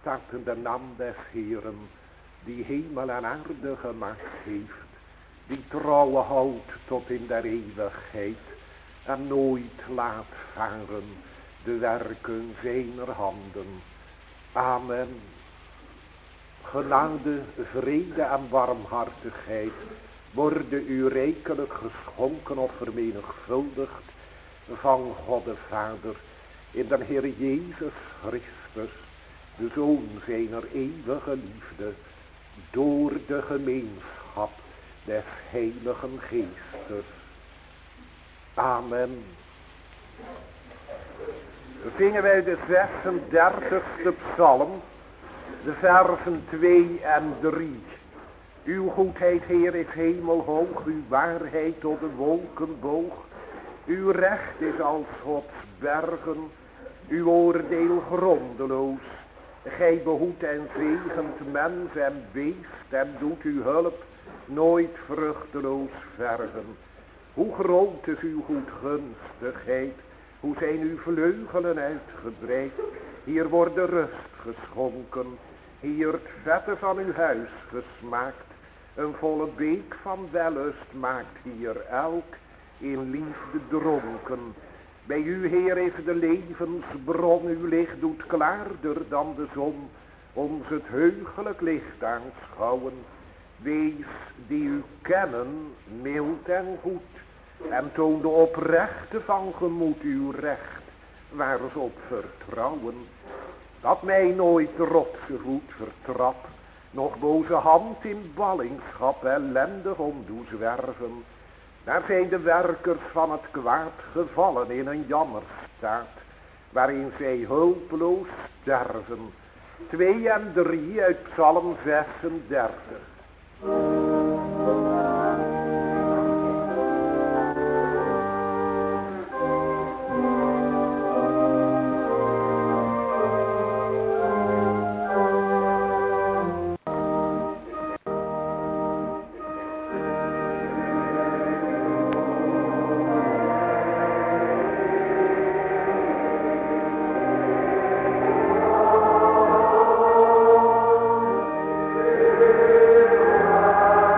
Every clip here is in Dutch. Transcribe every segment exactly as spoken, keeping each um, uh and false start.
staat in de naam des Heeren, die hemel en aarde gemaakt heeft, die trouwe houdt tot in der eeuwigheid en nooit laat varen de werken zijner handen. Amen. Genade, vrede en barmhartigheid worden u rijkelijk geschonken of vermenigvuldigd van God de Vader in de Heer Jezus Christus, de Zoon zijner eeuwige liefde, door de gemeenschap des Heiligen Geestes. Amen. Zingen wij de zesendertigste psalm, de versen twee en drie. Uw goedheid, Heer, is hemelhoog, uw waarheid tot de wolken boog. Uw recht is als Gods bergen, uw oordeel grondeloos. Gij behoedt en zegent mens en beest en doet uw hulp nooit vruchteloos vergen. Hoe groot is uw goedgunstigheid, hoe zijn uw vleugelen uitgebreid. Hier wordt de rust geschonken, hier het vette van uw huis gesmaakt. Een volle beek van wellust maakt hier elk in liefde dronken. Bij u, Heer, is de levensbron, uw licht doet klaarder dan de zon, ons het heugelijk licht aanschouwen. Wees die u kennen, mild en goed, en toon de oprechte van gemoed uw recht, waar ze op vertrouwen. Dat mij nooit rotse voet vertrap, nog boze hand in ballingschap ellendig om doe zwerven. Daar zijn de werkers van het kwaad gevallen in een jammerstaat, waarin zij hulpeloos sterven. Twee en drie uit Psalm zesendertig. Amen.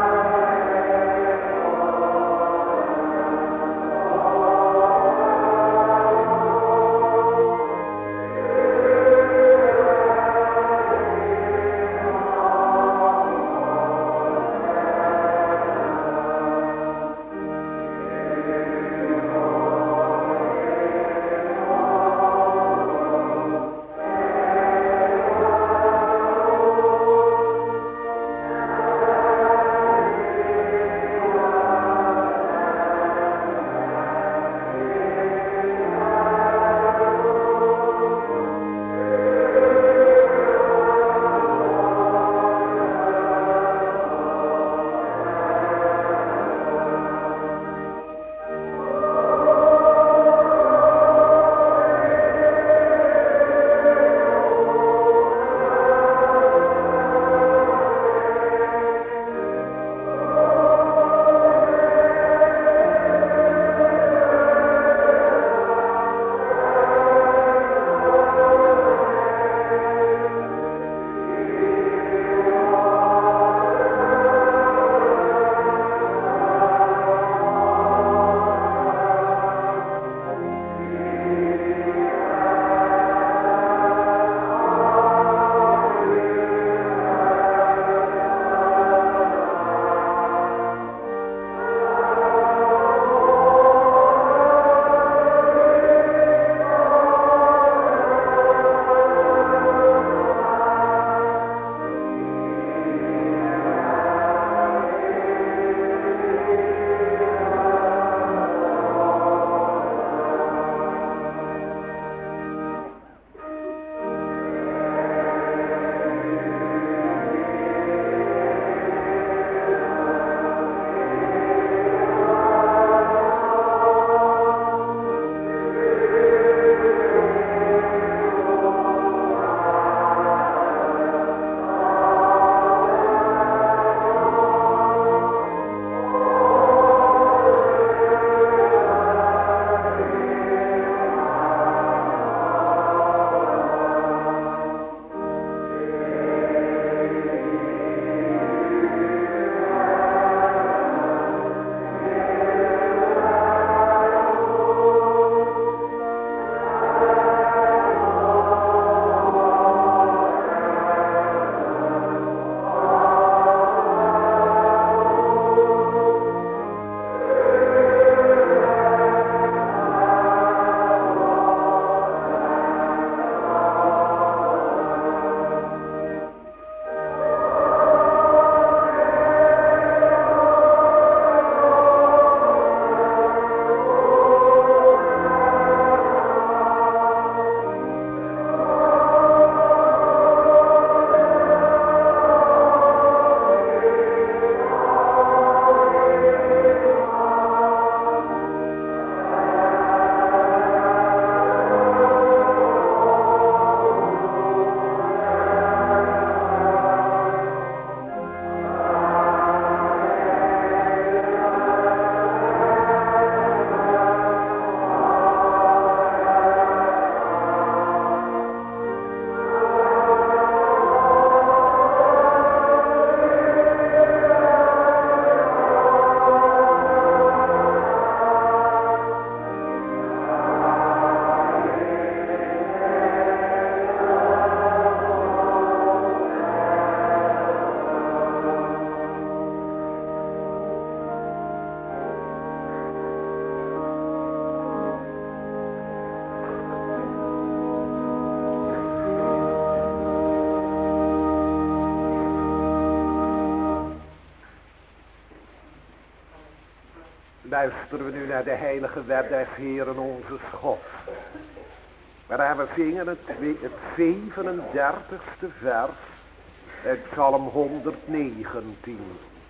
luisteren we nu naar de heilige wet des Heeren onze Gods. Maar we zingen het, het zevenendertigste vers uit Psalm honderdnegentien.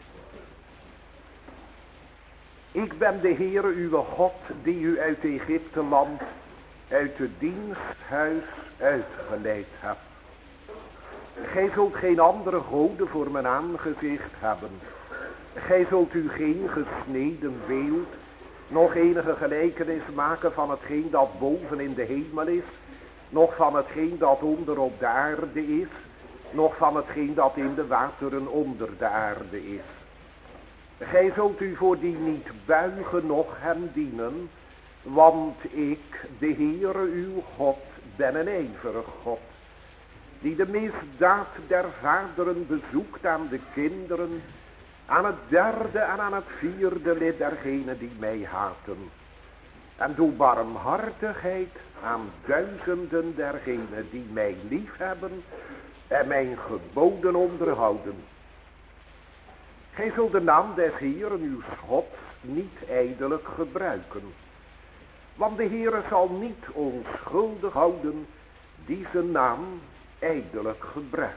Ik ben de Heere uw God, die u uit Egypte land, uit het diensthuis uitgeleid hebt. Gij zult geen andere goden voor mijn aangezicht hebben. Gij zult u geen gesneden beeld, nog enige gelijkenis maken van hetgeen dat boven in de hemel is, nog van hetgeen dat onder op de aarde is, nog van hetgeen dat in de wateren onder de aarde is. Gij zult u voor die niet buigen, noch hem dienen, want ik, de Heere uw God, ben een ijverig God, die de misdaad der vaderen bezoekt aan de kinderen, aan het derde en aan het vierde lid dergenen die mij haten. En doe barmhartigheid aan duizenden dergenen die mij lief hebben en mijn geboden onderhouden. Gij zult de naam des Heeren uw Gods niet ijdelijk gebruiken, want de Heere zal niet onschuldig houden die zijn naam ijdelijk gebruikt.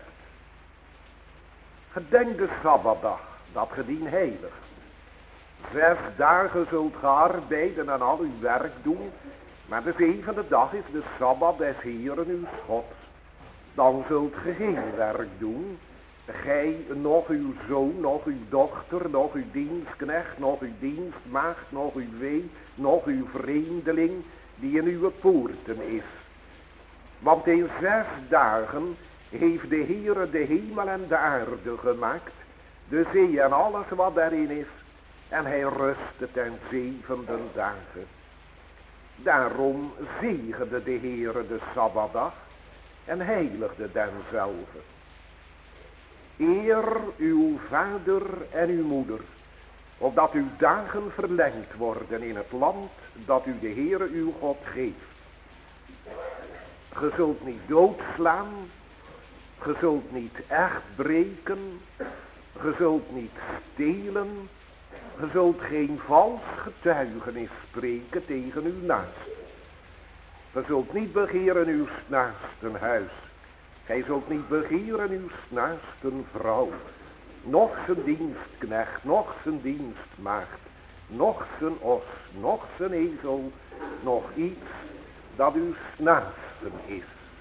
Gedenk de Sabbatdag, dat ge dien heiligt. Zes dagen zult ge arbeiden en al uw werk doen, maar de zevende dag is de Sabbat des Heeren uw Gods. Dan zult ge geen werk doen, gij, nog uw zoon, nog uw dochter, nog uw dienstknecht, nog uw dienstmaagd, nog uw wee, nog uw vreemdeling, die in uw poorten is. Want in zes dagen heeft de Heere de hemel en de aarde gemaakt, de zee en alles wat daarin is, en hij rustte ten zevende dagen. Daarom zegende de Heere de Sabbatdag en heiligde denzelve. Eer uw vader en uw moeder, opdat uw dagen verlengd worden in het land dat u de Heere uw God geeft. Ge zult niet doodslaan, ge zult niet echt breken, ge zult niet stelen, ge zult geen vals getuigenis spreken tegen uw naast. Ge zult niet begeren uw naasten huis, gij zult niet begeren uw naasten vrouw, noch zijn dienstknecht, noch zijn dienstmaagd, noch zijn os, noch zijn ezel, noch iets dat uw naasten is.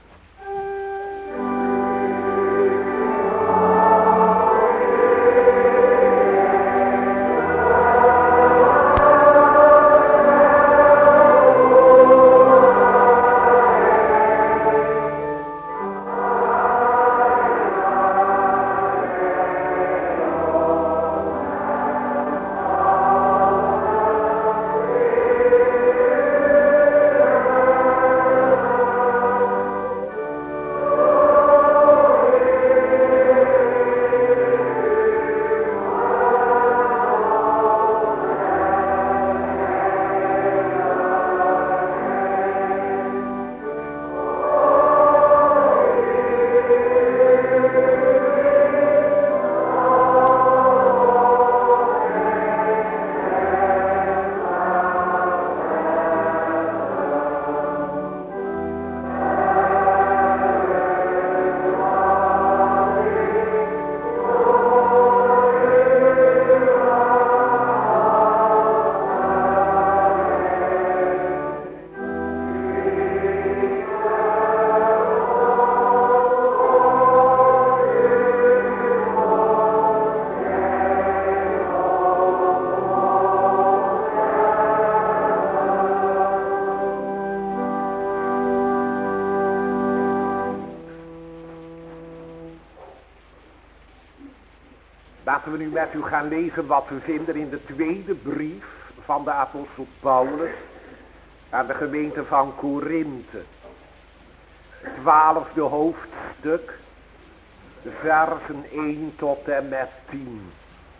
Laten we nu met u gaan lezen wat we vinden in de tweede brief van de apostel Paulus aan de gemeente van Korinthe. Twaalfde hoofdstuk, versen één tot en met tien.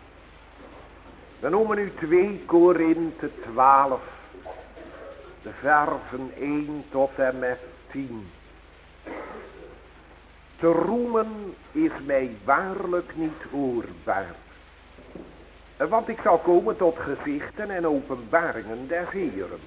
We noemen nu twee Korinthe twaalf, de versen één tot en met tien. Te roemen is mij waarlijk niet oorbaar. Want ik zal komen tot gezichten en openbaringen des Heeren.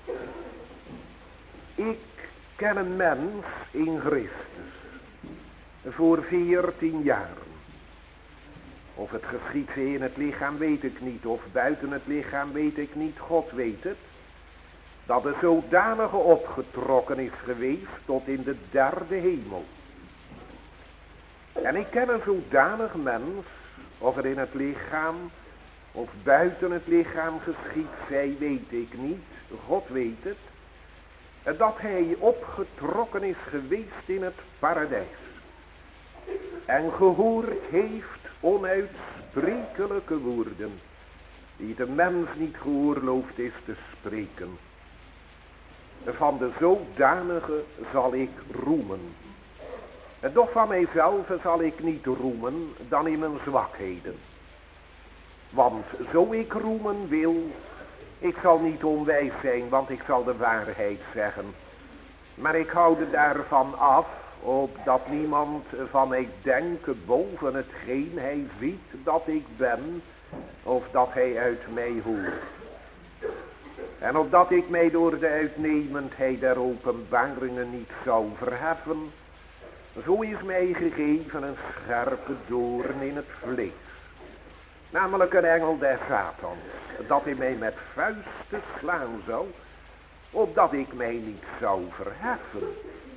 Ik ken een mens in Christus. Voor veertien jaren. Of het geschiet in het lichaam weet ik niet. Of buiten het lichaam weet ik niet. God weet het. Dat er zodanige opgetrokken is geweest tot in de derde hemel. En ik ken een zodanig mens. Of er in het lichaam of buiten het lichaam geschiet zij weet ik niet. God weet het. Dat hij opgetrokken is geweest in het paradijs. En gehoord heeft onuitsprekelijke woorden. Die de mens niet geoorloofd is te spreken. Van de zodanige zal ik roemen. En doch van mijzelf zal ik niet roemen dan in mijn zwakheden. Want zo ik roemen wil, ik zal niet onwijs zijn, want ik zal de waarheid zeggen. Maar ik hou er daarvan af, opdat niemand van mij denken boven hetgeen hij ziet dat ik ben, of dat hij uit mij hoort. En opdat ik mij door de uitnemendheid der openbaringen niet zou verheffen, zo is mij gegeven een scherpe doorn in het vlees. Namelijk een engel des Satans, dat hij mij met vuisten slaan zou, opdat ik mij niet zou verheffen.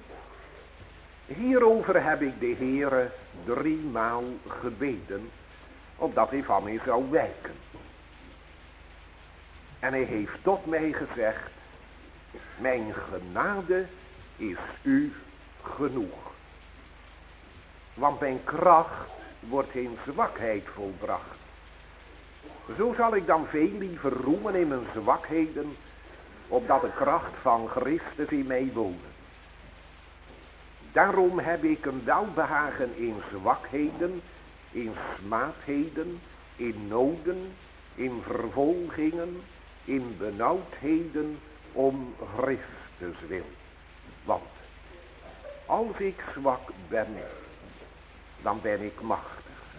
Hierover heb ik de Heere driemaal gebeden, opdat hij van mij zou wijken. En hij heeft tot mij gezegd, mijn genade is u genoeg. Want mijn kracht wordt in zwakheid volbracht. Zo zal ik dan veel liever roemen in mijn zwakheden, opdat de kracht van Christus in mij woont. Daarom heb ik een welbehagen in zwakheden, in smaadheden, in noden, in vervolgingen, in benauwdheden, om Christus wil. Want als ik zwak ben, dan ben ik machtig.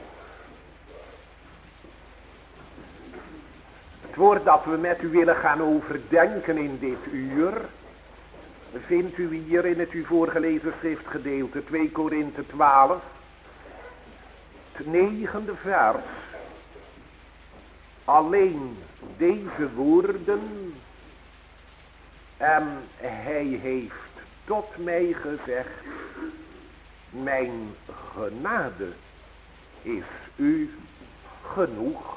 Het woord dat we met u willen gaan overdenken in dit uur, vindt u hier in het u voorgelezen schriftgedeelte twee Korinthe twaalf, het negende vers. Alleen deze woorden, en hij heeft tot mij gezegd, mijn genade is u genoeg.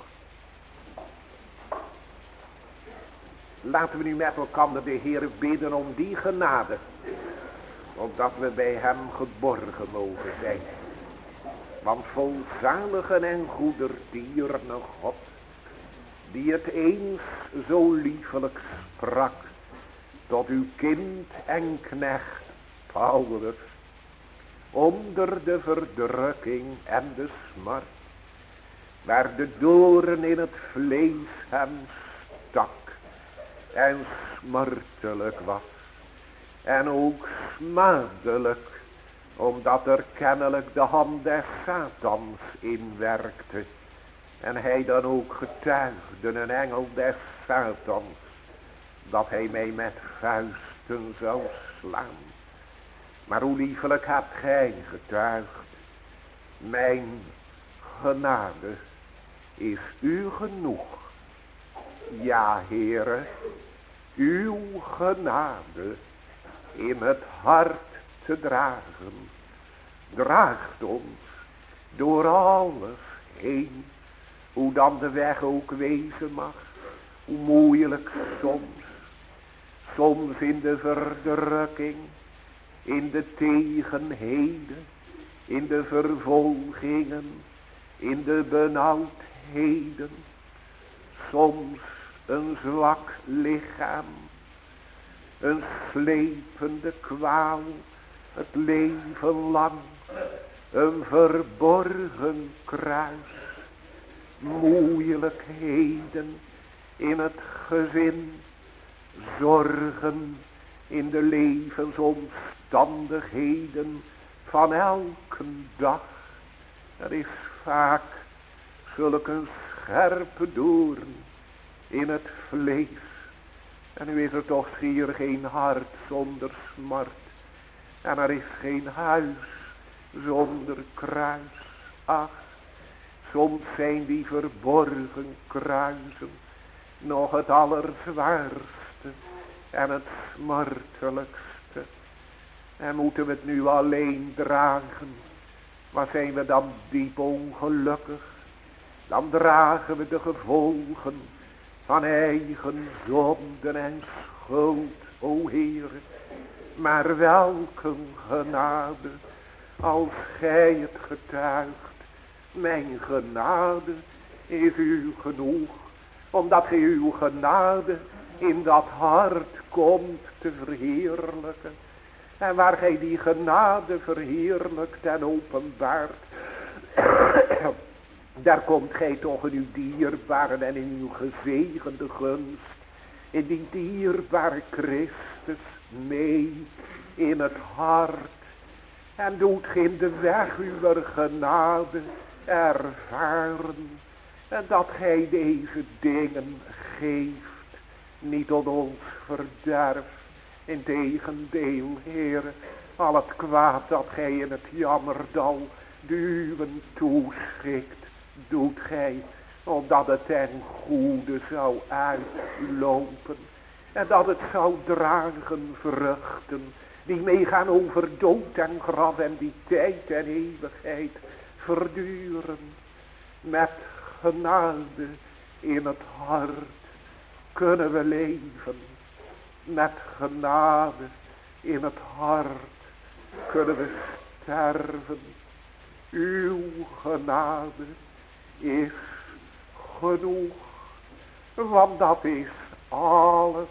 Laten we nu met elkaar de Heer bidden om die genade, opdat we bij hem geborgen mogen zijn. Want volzalige en goedertierne God, die het eens zo liefelijk sprak tot uw kind en knecht Paulus, onder de verdrukking en de smart, waar de doorn in het vlees hem stak en smartelijk was, en ook smadelijk, omdat er kennelijk de hand des Satans inwerkte, en hij dan ook getuigde, een engel des Satans, dat hij mij met vuisten zou slaan. Maar hoe liefelijk hebt gij getuigd, mijn genade is u genoeg. Ja, Heere, uw genade in het hart te dragen, draagt ons door alles heen, hoe dan de weg ook wezen mag, hoe moeilijk soms, soms in de verdrukking, in de tegenheden, in de vervolgingen, in de benauwdheden, soms een zwak lichaam, een slepende kwaal, het leven lang, een verborgen kruis, moeilijkheden in het gezin, zorgen in de levensomstandigheden van elke dag. Er is vaak zulk een scherpe doorn in het vlees. En nu is er toch schier geen hart zonder smart. En er is geen huis zonder kruis. Ach, soms zijn die verborgen kruisen nog het allerzwaarste en het smartelijkste. En moeten we het nu alleen dragen, maar zijn we dan diep ongelukkig, dan dragen we de gevolgen van eigen zonden en schuld, o Heere. Maar welke genade, als gij het getuigt, mijn genade is u genoeg, omdat gij uw genade in dat hart komt te verheerlijken. En waar gij die genade verheerlijkt en openbaart, daar komt gij toch in uw dierbare en in uw gezegende gunst, in die dierbare Christus mee in het hart. En doet gij in de weg uw genade ervaren. En dat gij deze dingen geeft, niet tot ons verderf. Integendeel, Heere, al het kwaad dat gij in het jammerdal duwen toeschikt, doet gij, opdat het ten goede zou uitlopen. En dat het zou dragen vruchten, die meegaan over dood en graf en die tijd en eeuwigheid verduren. Met genade in het hart kunnen we leven. Met genade in het hart kunnen we sterven. Uw genade is genoeg, want dat is alles,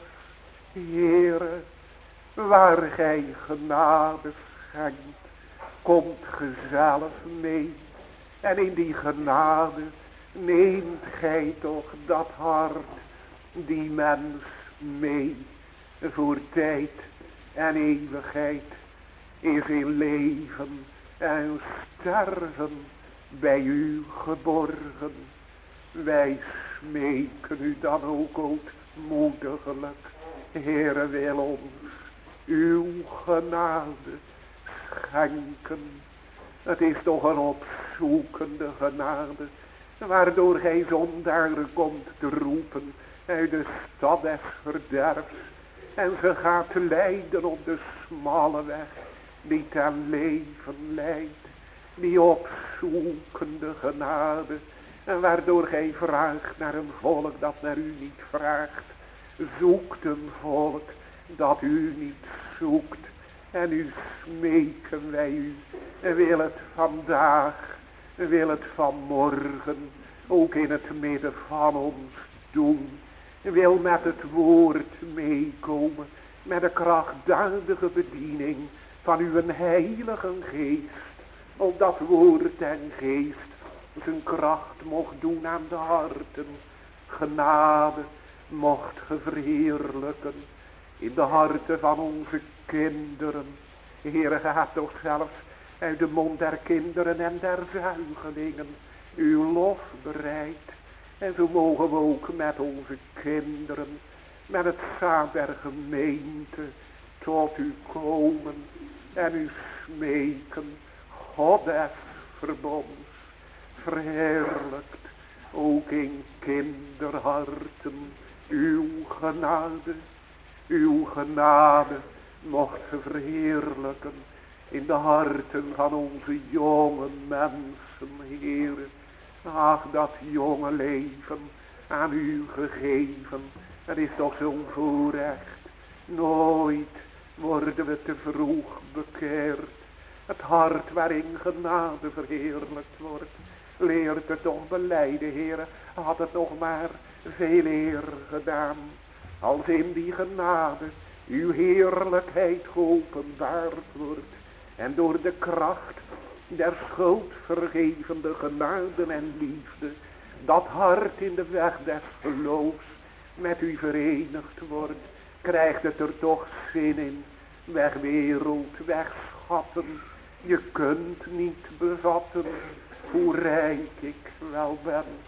Heere. Waar gij genade schenkt, komt ge zelf mee. En in die genade neemt gij toch dat hart, die mens mee. Voor tijd en eeuwigheid is in leven en sterven bij u geborgen. Wij smeken u dan ook ootmoediglijk, Heere, wil ons uw genade schenken. Het is toch een opzoekende genade, waardoor gij zondaren komt te roepen uit de stad des verderfs. En ze gaat leiden op de smalle weg die ten leven leidt. Die opzoekende genade. En waardoor gij vraagt naar een volk dat naar u niet vraagt. Zoekt een volk dat u niet zoekt. En u smeken wij u. Wil het vandaag, wil het vanmorgen, ook in het midden van ons doen. Wil met het woord meekomen, met de krachtdadige bediening van uw heilige geest. Opdat woord en geest zijn kracht mocht doen aan de harten. Genade mocht ge verheerlijken in de harten van onze kinderen. Heere, ge hebt toch zelfs uit de mond der kinderen en der zuigelingen uw lof bereid. En zo mogen we ook met onze kinderen, met het zaad der gemeente, tot u komen en u smeken, God des verbonds, verheerlijkt ook in kinderharten uw genade. Uw genade mocht ge verheerlijken in de harten van onze jonge mensen, Heere. Ach, dat jonge leven aan u gegeven, het is toch zo'n voorrecht. Nooit worden we te vroeg bekeerd. Het hart waarin genade verheerlijkt wordt, leert het toch belijden, Heere. Had het nog maar veel eer gedaan, als in die genade uw heerlijkheid geopenbaard wordt. En door de kracht der schuldvergevende genade en liefde, dat hart in de weg des geloofs met u verenigd wordt, krijgt het er toch zin in. Weg wereld, weg schatten, je kunt niet bevatten hoe rijk ik wel ben.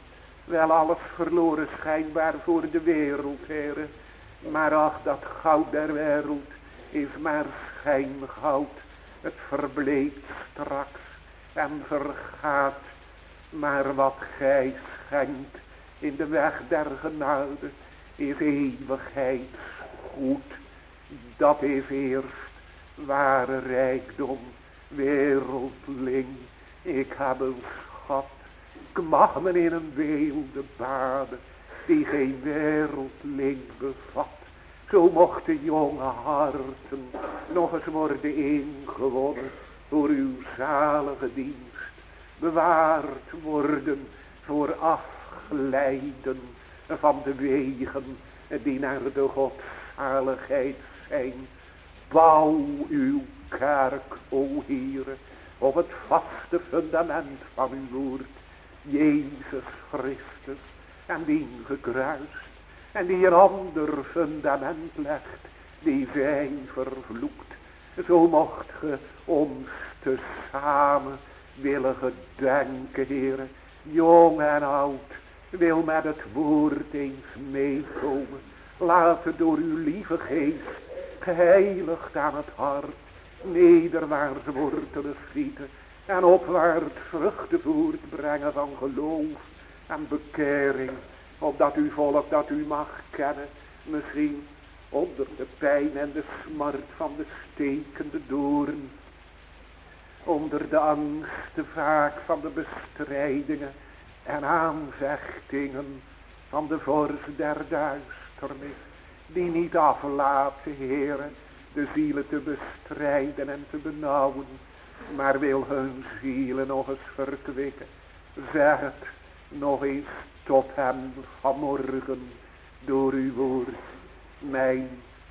Wel alles verloren schijnbaar voor de wereld, Heere. Maar ach, dat goud der wereld is maar schijngoud. Het verbleekt straks en vergaat. Maar wat gij schenkt in de weg der genade is eeuwigheidsgoed. Dat is eerst ware rijkdom, wereldling. Ik heb een schat, ik mag me in een weelde baden die geen wereldling bevat. Zo mochten jonge harten nog eens worden ingewonnen voor uw zalige dienst. Bewaard worden voor afglijden van de wegen die naar de godzaligheid zijn. Bouw uw kerk, o Heere, op het vaste fundament van uw woord. Jezus Christus en dien gekruist. En die een ander fundament legt, die zij vervloekt. Zo mocht ge ons tezamen willen gedenken, Heere. Jong en oud, wil met het woord eens meekomen. Laat het door uw lieve geest, geheiligd aan het hart, nederwaarts wortelen schieten en opwaarts vruchten voortbrengen van geloof en bekering, opdat uw volk dat u mag kennen, misschien onder de pijn en de smart van de stekende doorn, onder de angsten vaak van de bestrijdingen en aanvechtingen van de vorst der duisternis, die niet aflaten, Heere, de zielen te bestrijden en te benauwen, maar wil hun zielen nog eens verkwikken. Zeg het nog eens tot hem vanmorgen door uw woord. Mijn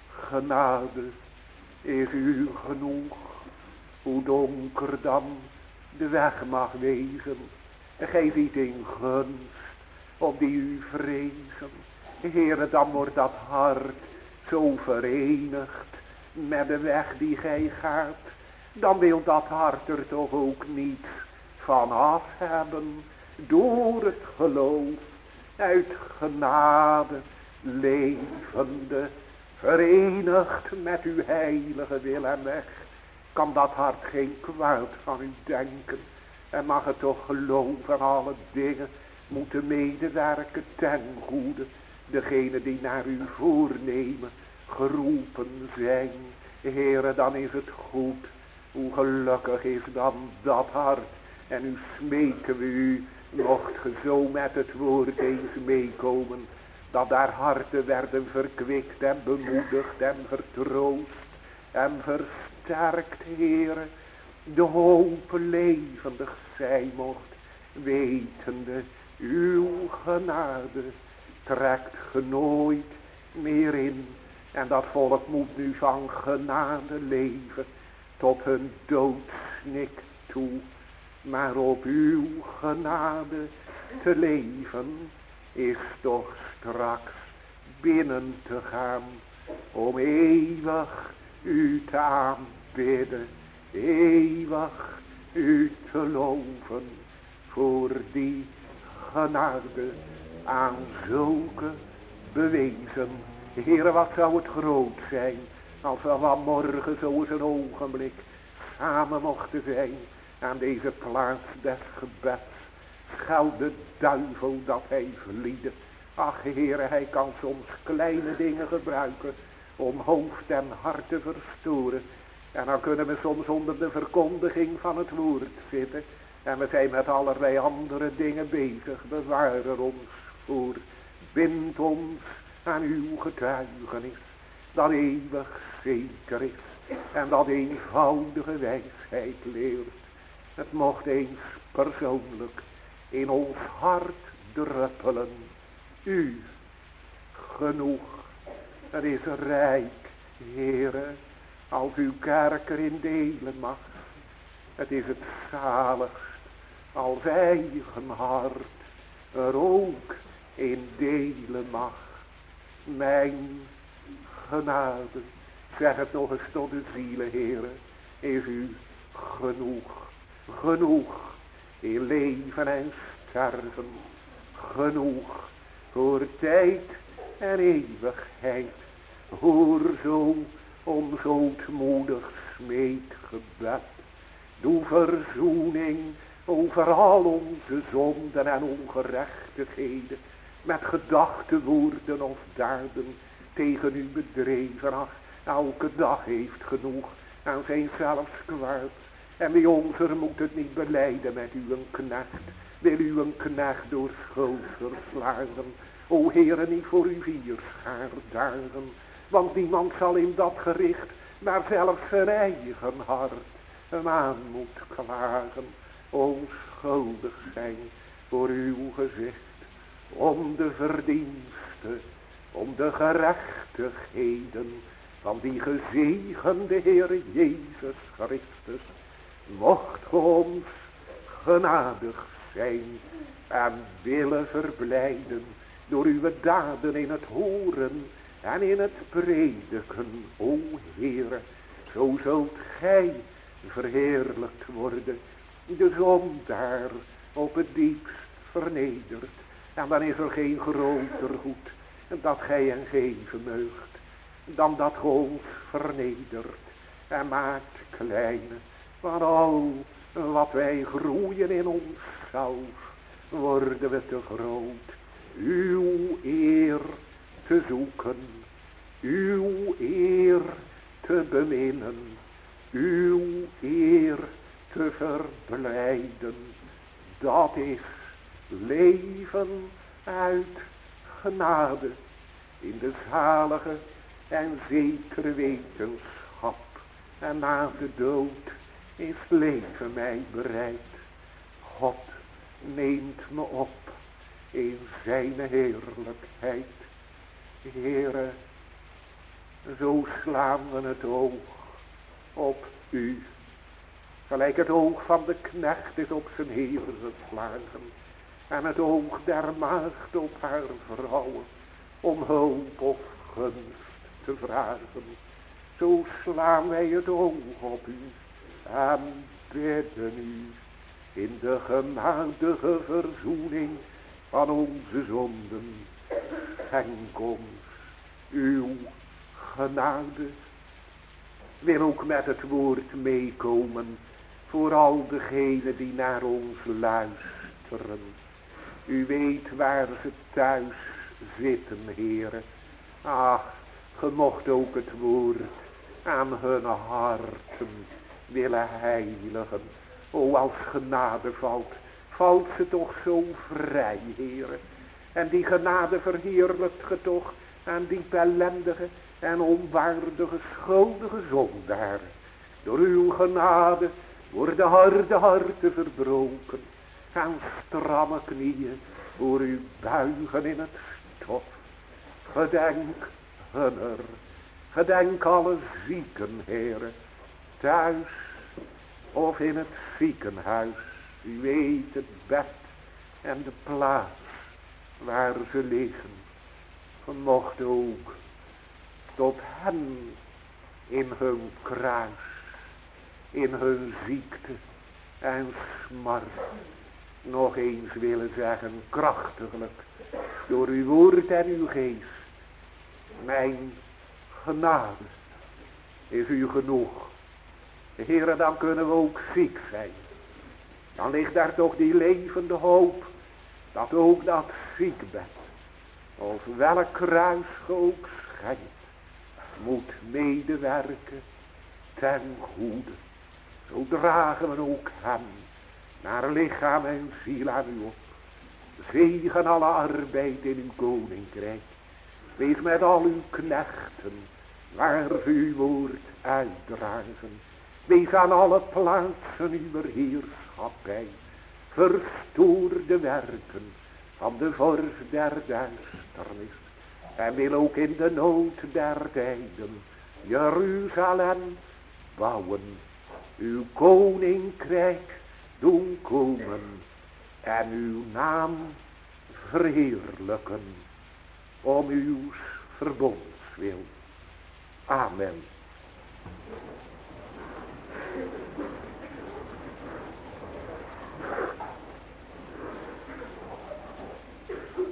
genade is u genoeg, hoe donker dan de weg mag wezen. Gij ziet in gunst op die u vrezen. Heere, dan wordt dat hart zo verenigd met de weg die gij gaat. Dan wil dat hart er toch ook niet vanaf hebben. Door het geloof, uit genade, levende, verenigd met uw heilige wil en weg, kan dat hart geen kwaad van u denken. En mag het toch geloven alle dingen moeten medewerken ten goede. Degene die naar uw voornemen geroepen zijn. Heere, dan is het goed. Hoe gelukkig is dan dat hart. En nu smeken we u, mocht ge zo met het woord eens meekomen, dat daar harten werden verkwikt en bemoedigd en vertroost en versterkt, Heere, de hoop levendig zij mocht, wetende, uw genade trekt ge nooit meer in. En dat volk moet nu van genade leven, tot hun doodsnik toe. Maar op uw genade te leven, is toch straks binnen te gaan, om eeuwig u te aanbidden, eeuwig u te loven, voor die genade aan zulke bewezen. Heere, wat zou het groot zijn, als we vanmorgen zo eens een ogenblik samen mochten zijn aan deze plaats des gebeds. Scheld de duivel dat hij vliede. Ach, Heere, hij kan soms kleine dingen gebruiken om hoofd en hart te verstoren. En dan kunnen we soms onder de verkondiging van het woord zitten. En we zijn met allerlei andere dingen bezig. Bewaar ons voor. Bind ons aan uw getuigenis. Dat eeuwig zeker is. En dat eenvoudige wijsheid leert. Het mocht eens persoonlijk in ons hart druppelen. U genoeg. Het is rijk, Heere, als uw kerk erin delen mag. Het is het zaligst als eigen hart er ook in delen mag. Mijn genade, zeg het nog eens tot de zielen, Heere, is u genoeg. Genoeg in leven en sterven. genoeg voor tijd en eeuwigheid. Hoor zo ons ootmoedig smeekgebed. Doe verzoening over al onze zonden en ongerechtigheden, met gedachten, woorden of daden tegen u bedreven. Ach, elke dag heeft genoeg aan zijn zelfs kwaad. En bij ons er moet het niet belijden met uw knecht. Wil uw knecht door schuld verslagen. O Heere, niet voor uw vierschaar dagen. Want niemand zal in dat gericht, maar zelfs zijn eigen hart hem aan moet klagen. O schuldig zijn voor uw gezicht. Om de verdiensten, om de gerechtigheden van die gezegende Heer Jezus Christus. Mocht ge ons genadig zijn en willen verblijden door uw daden in het horen en in het prediken, o Heere. Zo zult gij verheerlijkt worden, de zondaar op het diepst vernederd. En dan is er geen groter goed dat gij hen geven meugt, dan dat ge ons vernedert en maakt klein. Van al wat wij groeien in onszelf, worden we te groot. Uw eer te zoeken, uw eer te beminnen, uw eer te verblijden. Dat is leven uit genade, in de zalige en zekere wetenschap. En na de dood is leven mij bereid. God neemt me op in zijn heerlijkheid. Heere, zo slaan we het oog op u. Gelijk het oog van de knecht is op zijn heer geslagen. En het oog der maagd op haar vrouwen. Om hulp of gunst te vragen. Zo slaan wij het oog op u. En bidden u in de genadige verzoening van onze zonden. Schenk ons uw genade. Wil ook met het woord meekomen voor al degenen die naar ons luisteren. U weet waar ze thuis zitten, Heere. Ach, ge mocht ook het woord aan hun harten willen heiligen. O, als genade valt, valt ze toch zo vrij, Heere. En die genade verheerlijkt ge toch aan die ellendige en onwaardige, schuldige zondaar. Door uw genade worden harde harten verbroken. En stramme knieën voor u buigen in het stof. Gedenk hunner, gedenk alle zieken, Heere, thuis of in het ziekenhuis. U weet het bed en de plaats waar ze liggen. Ge mocht ook tot hen in hun kruis, in hun ziekte en smart nog eens willen zeggen, krachtiglijk, door uw woord en uw geest. Mijn genade is u genoeg. Heere, dan kunnen we ook ziek zijn. Dan ligt daar toch die levende hoop, dat ook dat ziekbed, of welk kruis ge ook schenkt, moet medewerken ten goede. Zo dragen we ook hem naar lichaam en ziel aan u op. Zegen alle arbeid in uw koninkrijk. Wees met al uw knechten, waar ze uw woord uitdragen. Wees aan alle plaatsen uw heerschappij. Verstoor de werken van de vorst der duisternis. En wil ook in de nood der tijden Jeruzalem bouwen. Uw koninkrijk doen komen en uw naam verheerlijken om uw verbondswil. Amen.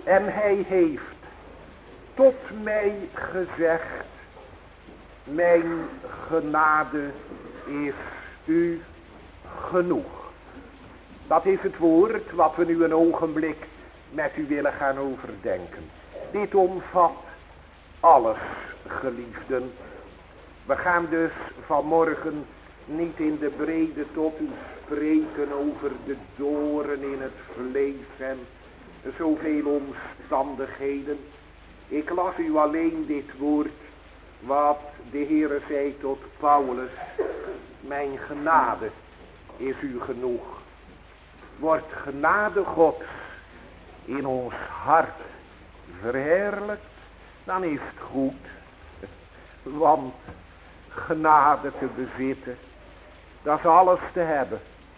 En hij heeft tot mij gezegd, mijn genade is u genoeg. Dat is het woord wat we nu een ogenblik met u willen gaan overdenken. Dit omvat alles, geliefden. We gaan dus vanmorgen niet in de brede tot u spreken over de doren in het vlees en zoveel omstandigheden. Ik las u alleen dit woord wat de Heere zei tot Paulus. Mijn genade is u genoeg. Wordt genade Gods in ons hart verheerlijkt, dan is het goed. Want genade te bezitten, dat is alles te hebben.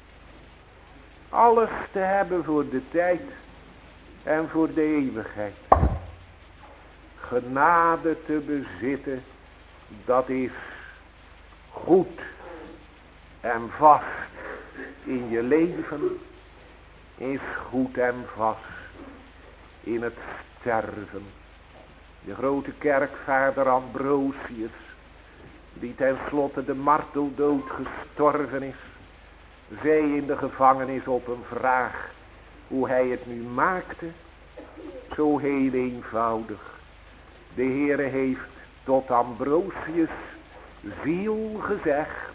Alles te hebben voor de tijd en voor de eeuwigheid. Genade te bezitten, dat is goed en vast in je leven, is goed en vast in het sterven. De grote kerkvader Ambrosius, die tenslotte de marteldood gestorven is, zei in de gevangenis op een vraag hoe hij het nu maakte, zo heel eenvoudig. De Heere heeft tot Ambrosius ziel gezegd,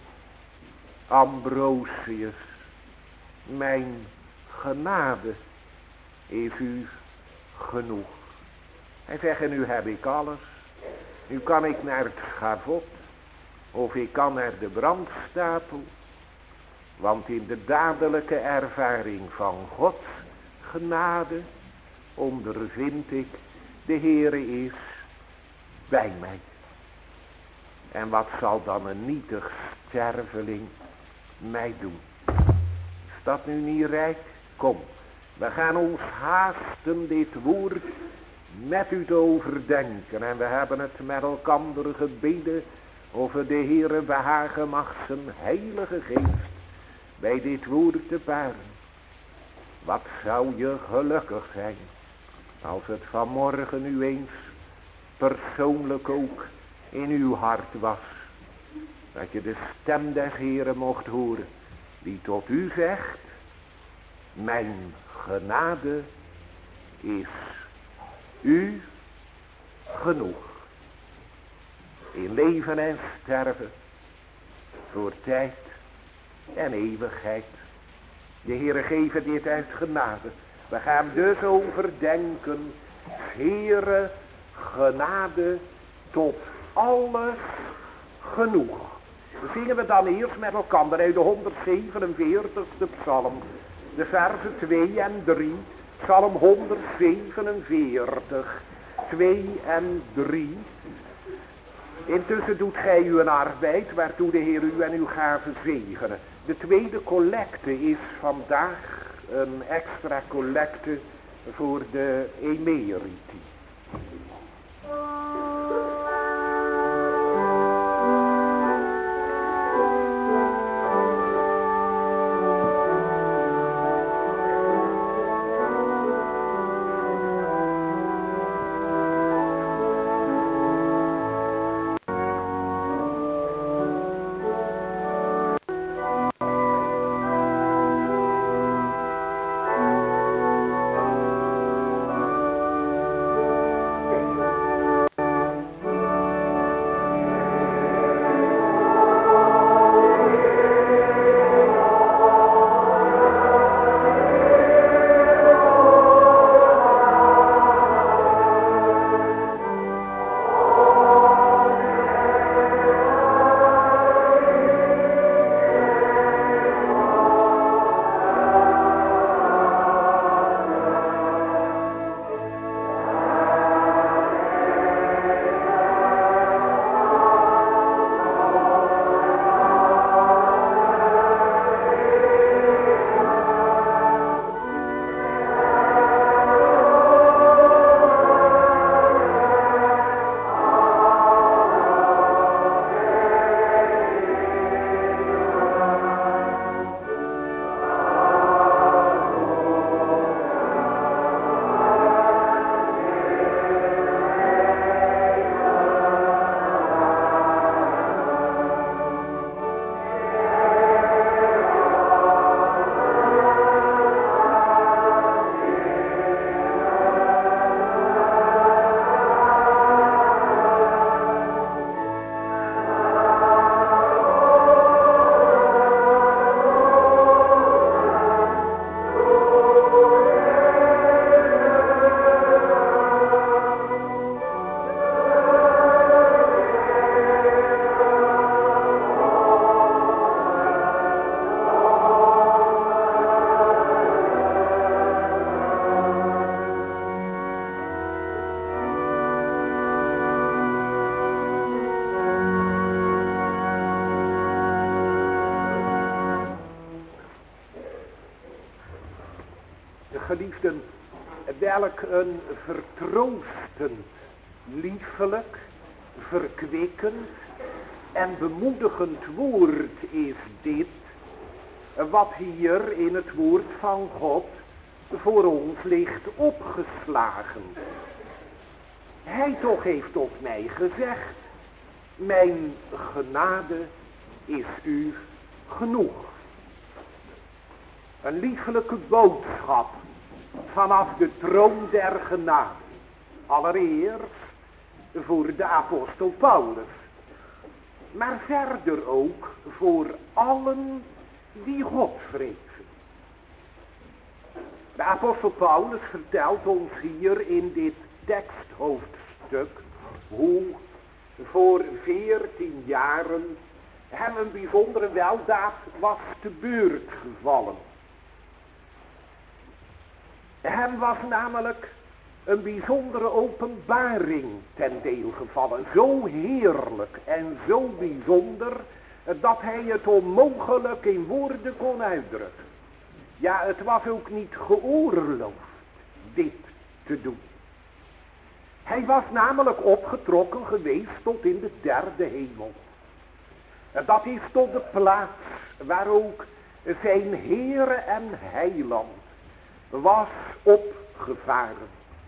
Ambrosius, mijn genade is u genoeg. Hij zegt, en nu heb ik alles. Nu kan ik naar het schavot, of ik kan naar de brandstapel. Want in de dadelijke ervaring van Gods genade ondervind ik, de Heere is bij mij. En wat zal dan een nietig sterveling mij doen? Is dat nu niet rijk? Kom, we gaan ons haasten dit woord met u te overdenken. En we hebben het met elkander gebeden over de Heere behagen mag zijn heilige geest bij dit woord te baren. Wat zou je gelukkig zijn als het vanmorgen nu eens persoonlijk ook in uw hart was. Dat je de stem des Heeren mocht horen die tot u zegt, mijn genade is u genoeg. In leven en sterven, voor tijd en eeuwigheid. De Heere geeft dit uit genade. We gaan dus overdenken, Heere, genade tot alles genoeg. Dan zingen we dan eerst met elkaar uit de honderdzevenenveertigste psalm, de versen twee en drie, psalm honderdzevenenveertig, twee en drie. Intussen doet gij uw arbeid, waartoe de Heer u en uw gaven zegenen. De tweede collecte is vandaag een extra collecte voor de emeriti. Geliefden, welk een vertroostend, liefelijk, verkwikkend en bemoedigend woord is dit, wat hier in het woord van God voor ons ligt opgeslagen. Hij toch heeft tot mij gezegd, mijn genade is u genoeg. Een liefelijke boodschap vanaf de troon der genade. Allereerst voor de apostel Paulus. Maar verder ook voor allen die God vrezen. De apostel Paulus vertelt ons hier in dit teksthoofdstuk hoe voor veertien jaren hem een bijzondere weldaad was te beurt gevallen. Hem was namelijk een bijzondere openbaring ten deel gevallen. Zo heerlijk en zo bijzonder dat hij het onmogelijk in woorden kon uitdrukken. Ja, het was ook niet geoorloofd dit te doen. Hij was namelijk opgetrokken geweest tot in de derde hemel. Dat is tot de plaats waar ook zijn Heere en Heiland was opgevaren.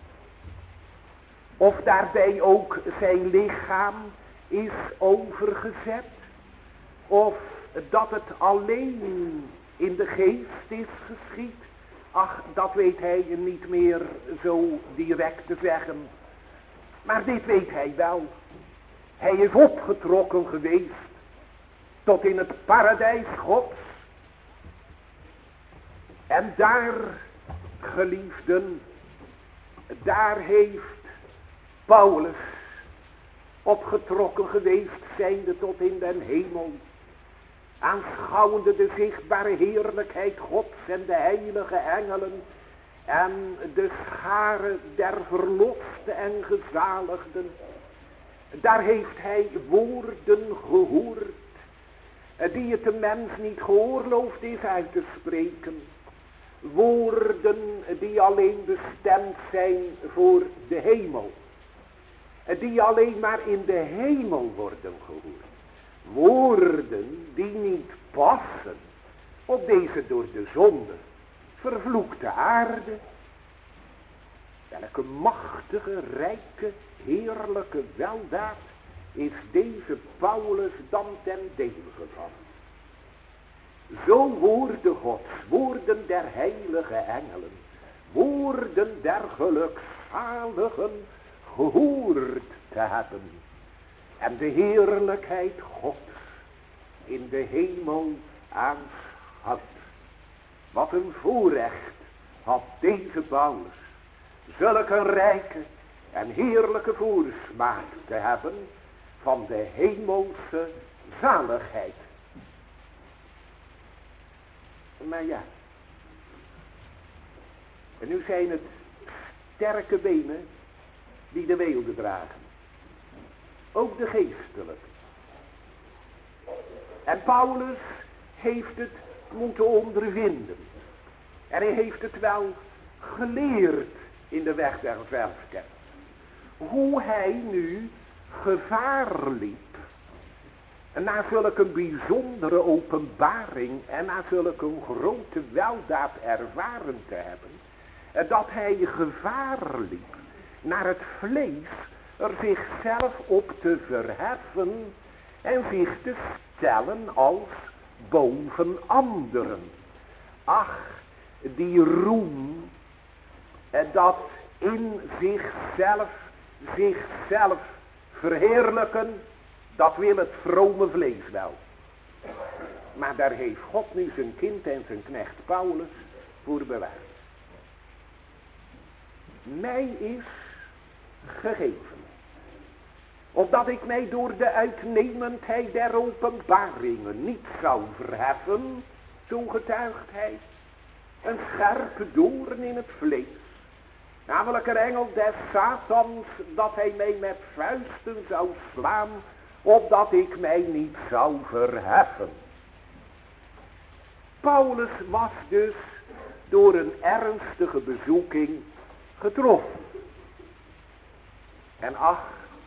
Of daarbij ook zijn lichaam is overgezet. Of dat het alleen in de geest is geschied. Ach, dat weet hij niet meer zo direct te zeggen. Maar dit weet hij wel. Hij is opgetrokken geweest tot in het paradijs Gods. En daar, geliefden, daar heeft Paulus opgetrokken geweest, zijnde tot in den hemel, aanschouwende de zichtbare heerlijkheid Gods en de heilige engelen en de schare der verloste en gezaligden. Daar heeft hij woorden gehoord die het de mens niet geoorloofd is uit te spreken. Woorden die alleen bestemd zijn voor de hemel. Die alleen maar in de hemel worden gehoord. Woorden die niet passen op deze door de zonde vervloekte aarde. Welke machtige, rijke, heerlijke weldaad is deze Paulus dan ten deel gevallen. Zo woorden Gods, woorden der heilige engelen, woorden der gelukzaligen gehoord te hebben. En de heerlijkheid Gods in de hemel aanschouwd. Wat een voorrecht had deze Paulus, zulke een rijke en heerlijke voorsmaak te hebben van de hemelse zaligheid. Maar ja, en nu zijn het sterke benen die de weelde dragen. Ook de geestelijke. En Paulus heeft het moeten ondervinden. En hij heeft het wel geleerd in de weg der zelfkennis. Hoe hij nu gevaar liep. Na zulke een bijzondere openbaring en na zulke een grote weldaad ervaren te hebben. Dat hij gevaar liep naar het vlees er zichzelf op te verheffen en zich te stellen als boven anderen. Ach, die roem, dat in zichzelf, zichzelf verheerlijken, dat wil het vrome vlees wel. Maar daar heeft God nu zijn kind en zijn knecht Paulus voor bewaard. Mij is gegeven, opdat ik mij door de uitnemendheid der openbaringen niet zou verheffen, zo getuigt hij, een scherpe doorn in het vlees, namelijk een engel des Satans, dat hij mij met vuisten zou slaan, opdat ik mij niet zou verheffen. Paulus was dus door een ernstige bezoeking getroffen. En ach,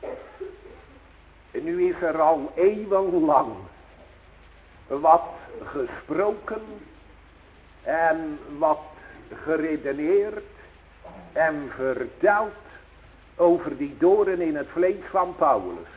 nu is er al eeuwenlang wat gesproken en wat geredeneerd en verteld over die doorn in het vlees van Paulus.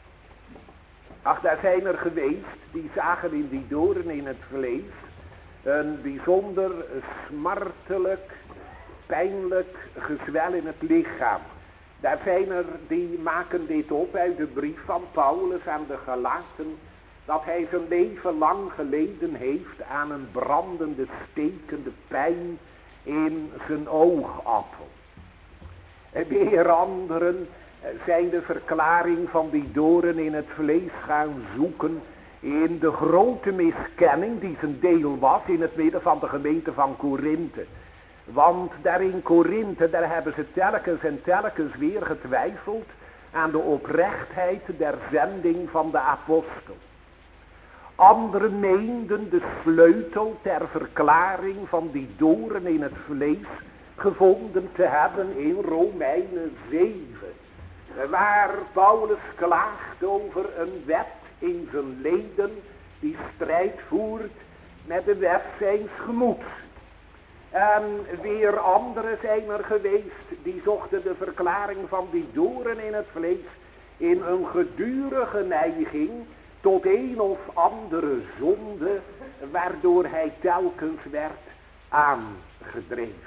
Ach, daar zijn er geweest die zagen in die doorn in het vlees een bijzonder smartelijk, pijnlijk gezwel in het lichaam. Daar zijn er die maken dit op uit de brief van Paulus aan de Galaten, dat hij zijn leven lang geleden heeft aan een brandende, stekende pijn in zijn oogappel. En weer anderen zijn de verklaring van die doorn in het vlees gaan zoeken in de grote miskenning die zijn deel was in het midden van de gemeente van Korinthe. Want daar in Korinthe, daar hebben ze telkens en telkens weer getwijfeld aan de oprechtheid der zending van de apostel. Anderen meenden de sleutel ter verklaring van die doorn in het vlees gevonden te hebben in Romeinen zeven. Waar Paulus klaagt over een wet in zijn leden die strijd voert met de wet zijns gemoeds. En weer anderen zijn er geweest die zochten de verklaring van die doorn in het vlees in een gedurige neiging tot een of andere zonde waardoor hij telkens werd aangedreven.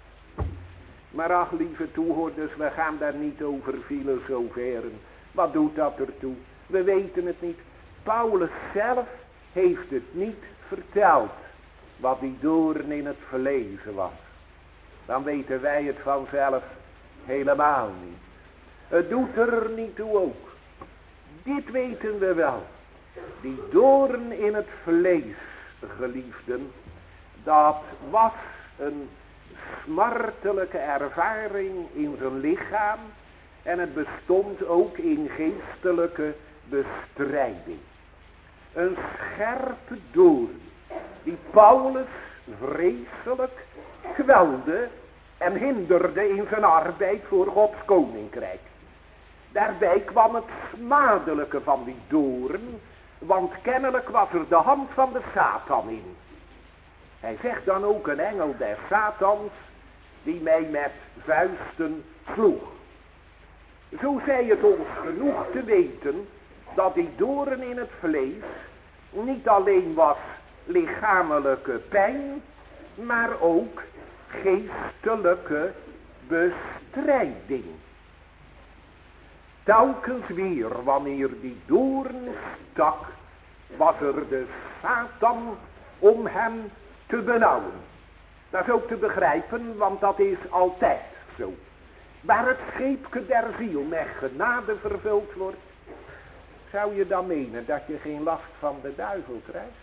Maar ach, lieve toehoorders, we gaan daar niet over filosoferen. Wat doet dat ertoe? We weten het niet. Paulus zelf heeft het niet verteld wat die doorn in het vlees was. Dan weten wij het vanzelf helemaal niet. Het doet er niet toe ook. Dit weten we wel. Die doorn in het vlees, geliefden, dat was een smartelijke ervaring in zijn lichaam en het bestond ook in geestelijke bestrijding. Een scherpe doorn die Paulus vreselijk kwelde en hinderde in zijn arbeid voor Gods koninkrijk. Daarbij kwam het smadelijke van die doorn, want kennelijk was er de hand van de Satan in. Hij zegt dan ook een engel des Satans die mij met vuisten sloeg. Zo zij het ons genoeg te weten dat die doorn in het vlees niet alleen was lichamelijke pijn, maar ook geestelijke bestrijding. Telkens weer wanneer die doorn stak, was er de Satan om hem te benauwen. Dat is ook te begrijpen, want dat is altijd zo. Waar het scheepje der ziel met genade vervuld wordt, zou je dan menen dat je geen last van de duivel krijgt?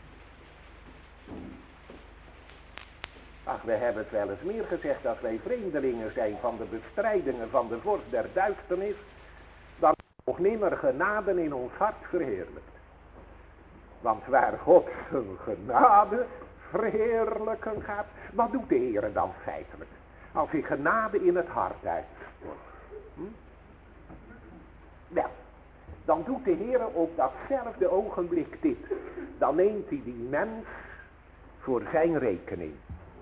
Ach, we hebben het wel eens meer gezegd, als wij vreemdelingen zijn van de bestrijdingen van de vorst der duisternis, dan nog nimmer genade in ons hart verheerlijkt. Want waar God zijn genade verheerlijken gaat, wat doet de Heer dan feitelijk? Als hij genade in het hart uitstort. Hm? Wel, dan doet de Heer op datzelfde ogenblik dit. Dan neemt hij die mens voor zijn rekening.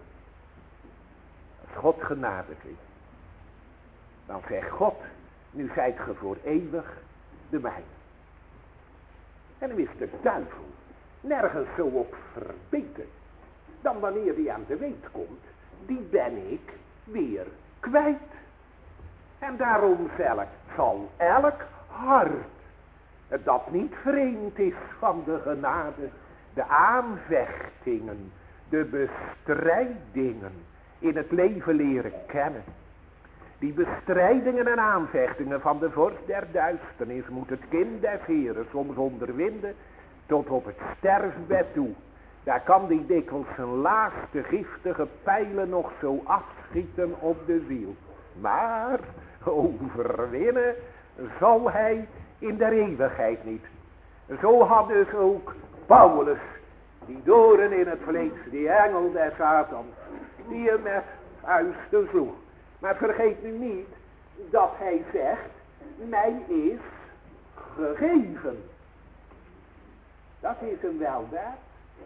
Als God genade geeft, dan zegt God, nu zijt ge voor eeuwig de mijne. En dan is de duivel nergens zo op verbeten dan wanneer hij aan de weet komt, die ben ik weer kwijt. En daarom zal elk hart dat niet vreemd is van de genade, de aanvechtingen, de bestrijdingen in het leven leren kennen. Die bestrijdingen en aanvechtingen van de vorst der duisternis moet het kind des Heeren soms onderwinden tot op het sterfbed toe. Daar kan die dikwijls zijn laatste giftige pijlen nog zo afschieten op de ziel. Maar overwinnen zal hij in der eeuwigheid niet. Zo had dus ook Paulus Die doren in het vlees, die engel des Satans, die hem met vuisten sloeg. Maar vergeet nu niet dat hij zegt, mij is gegeven. Dat is hem wel waard.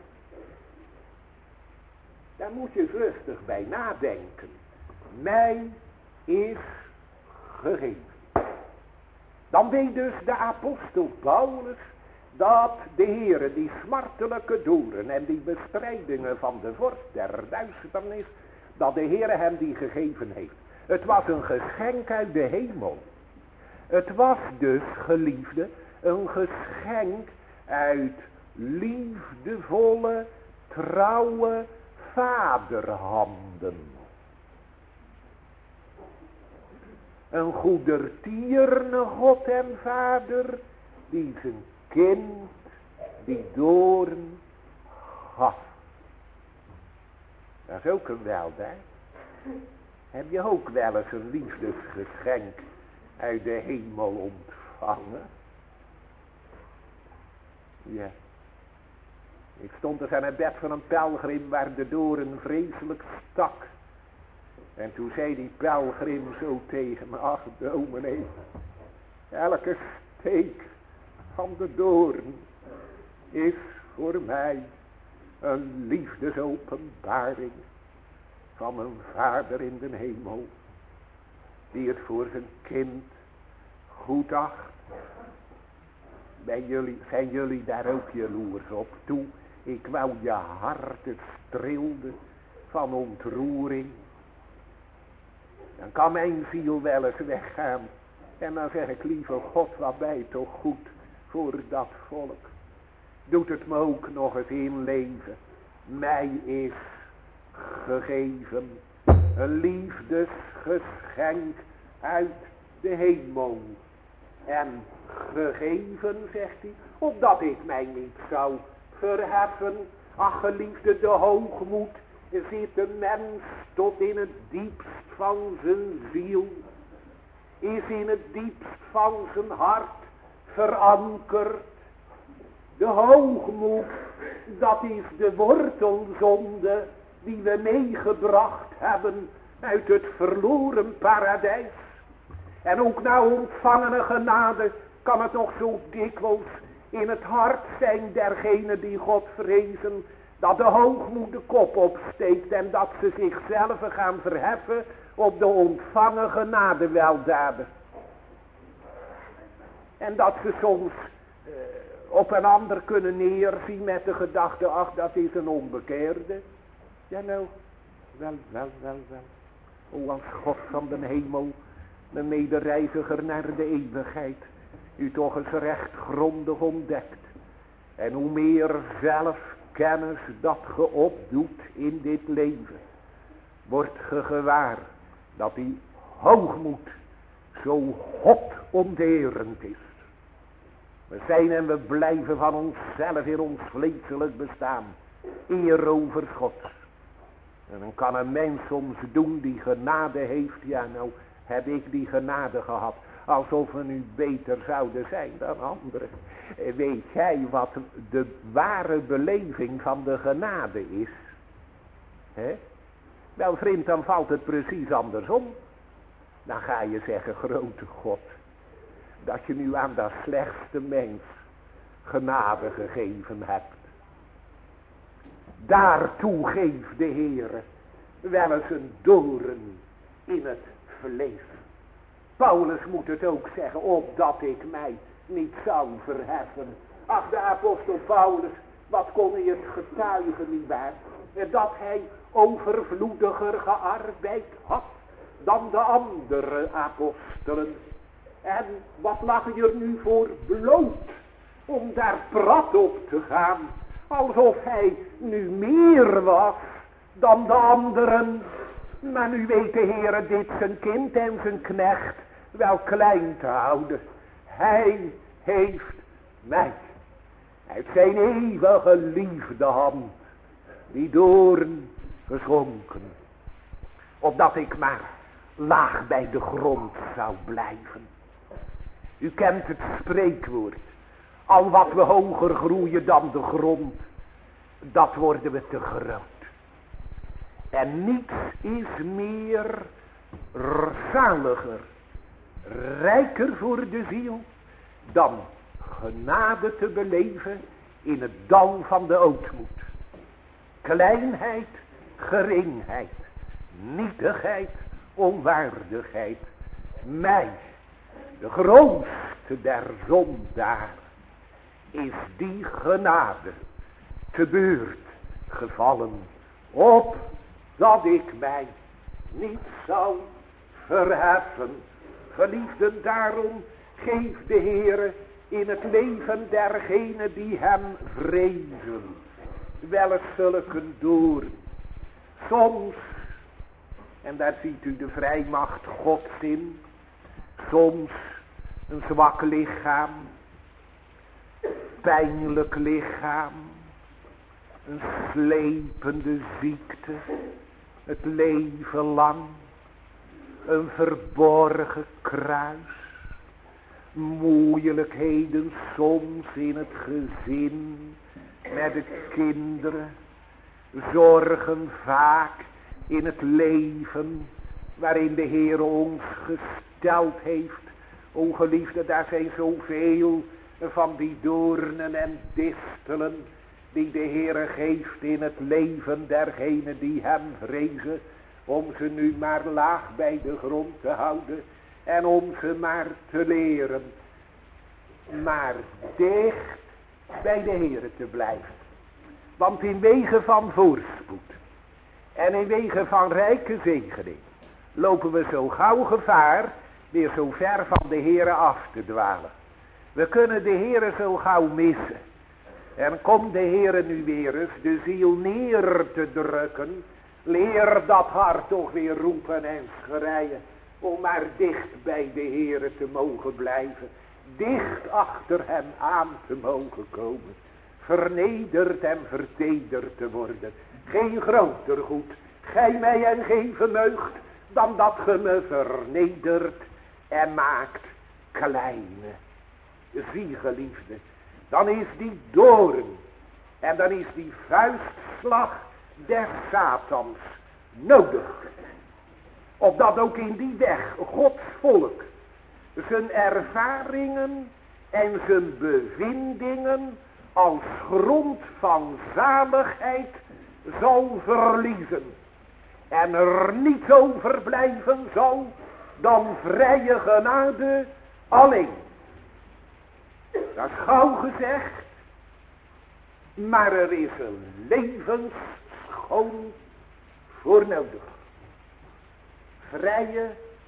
Daar moet je eens rustig bij nadenken. Mij is gegeven. Dan weet dus de apostel Paulus dat de Heere die smartelijke doren en die bestrijdingen van de vorst der duisternis, dat de Heere hem die gegeven heeft. Het was een geschenk uit de hemel. Het was dus, geliefde, een geschenk uit liefdevolle, trouwe vaderhanden. Een goedertierne God en Vader, die zijn kind, die doorn gaf. Dat is ook een weldaad. Heb je ook wel eens een liefdesgeschenk uit de hemel ontvangen? Ja. Ik stond eens aan het bed van een pelgrim waar de doorn vreselijk stak. En toen zei die pelgrim zo tegen me, ach dominee, elke steek van de doorn is voor mij een liefdesopenbaring van een Vader in de hemel, die het voor zijn kind goed acht. Ben jullie, zijn jullie daar ook jaloers op toe? Ik wou je hart, het streelde van ontroering. Dan kan mijn ziel wel eens weggaan. En dan zeg ik, lieve God, wat ben je toch goed voor dat volk. Doet het me ook nog eens inleven. Mij is gegeven een liefdesgeschenk uit de hemel. En gegeven, zegt hij, opdat ik mij niet zou verheffen. Ach, geliefde, de hoogmoed zit de mens tot in het diepst van zijn ziel, is in het diepst van zijn hart verankerd. De hoogmoed, dat is de wortelzonde die we meegebracht hebben uit het verloren paradijs. En ook na ontvangene genade kan het nog zo dikwijls in het hart zijn dergenen die God vrezen, dat de hoogmoed de kop opsteekt en dat ze zichzelf gaan verheffen op de ontvangen genadeweldaden. En dat ze soms uh, op een ander kunnen neerzien met de gedachte, ach, dat is een onbekeerde. Ja nou, wel, wel, wel, wel. O, als God van de hemel, mijn medereiziger naar de eeuwigheid, u toch eens recht grondig ontdekt. En hoe meer zelfkennis dat ge opdoet in dit leven, wordt ge gewaar dat die hoogmoed zo godonterend is. We zijn en we blijven van onszelf in ons vleeselijk bestaan eer over God. En dan kan een mens soms doen die genade heeft. Ja, nou heb ik die genade gehad. Alsof we nu beter zouden zijn dan anderen. Weet jij wat de ware beleving van de genade is? He? Wel vriend, dan valt het precies andersom. Dan ga je zeggen, grote God, dat je nu aan dat slechtste mens genade gegeven hebt. Daartoe geeft de Heere wel eens een doorn in het vlees. Paulus moet het ook zeggen, opdat ik mij niet zou verheffen. Ach, de apostel Paulus, wat kon hij het getuigen niet bij, dat hij overvloediger gearbeid had dan de andere apostelen. En wat lag je er nu voor bloot om daar prat op te gaan, alsof hij nu meer was dan de anderen. Maar nu weet de Heere dit zijn kind en zijn knecht wel klein te houden. Hij heeft mij uit zijn eeuwige liefde hand die doorn geschonken, opdat ik maar laag bij de grond zou blijven. U kent het spreekwoord, al wat we hoger groeien dan de grond, dat worden we te groot. En niets is meer zaliger, rijker voor de ziel, dan genade te beleven in het dal van de ootmoed. Kleinheid, geringheid, nietigheid, onwaardigheid. Mij, de grootste der zondaar, is die genade te beurt gevallen, op dat ik mij niet zou verheffen. Geliefden, daarom geeft de Heere in het leven dergenen die hem vrezen wel eens zulke door. Soms, en daar ziet u de vrijmacht Gods in, soms een zwak lichaam, pijnlijk lichaam, een slepende ziekte, het leven lang, een verborgen kruis, moeilijkheden soms in het gezin, met de kinderen, zorgen vaak in het leven waarin de Heer ons gesteld heeft. O geliefde, daar zijn zoveel van die doornen en distelen die de Heer geeft in het leven dergenen die hem vrezen, om ze nu maar laag bij de grond te houden en om ze maar te leren, maar dicht bij de Heer te blijven. Want in wegen van voorspoed en in wegen van rijke zegening lopen we zo gauw gevaar weer zo ver van de Heer af te dwalen. We kunnen de Heer zo gauw missen. En komt de Heer nu weer eens de ziel neer te drukken, leer dat hart toch weer roepen en schreien, om maar dicht bij de Heer te mogen blijven, dicht achter hem aan te mogen komen, vernederd en vertederd te worden. Geen groter goed, gij mij en geven meugt, dan dat ge me vernedert en maakt kleine. Zie geliefde, dan is die doorn en dan is die vuistslag des Satans nodig. Opdat ook in die weg Gods volk zijn ervaringen en zijn bevindingen als grond van zaligheid zal verliezen. En er niets overblijven zal dan vrije genade alleen. Dat is gauw gezegd, maar er is een levensschoon voor nodig. Vrije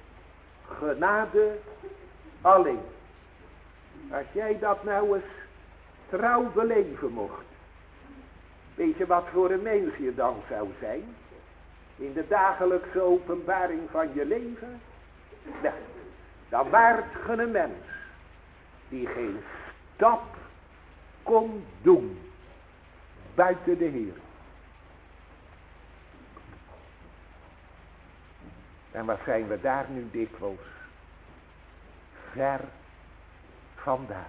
genade alleen. Als jij dat nou eens trouw beleven mocht, weet je wat voor een mens je dan zou zijn? In de dagelijkse openbaring van je leven? Nou, dan waart ge een mens die geen stap kon doen buiten de Heer. En wat zijn we daar nu dikwijls ver vandaan.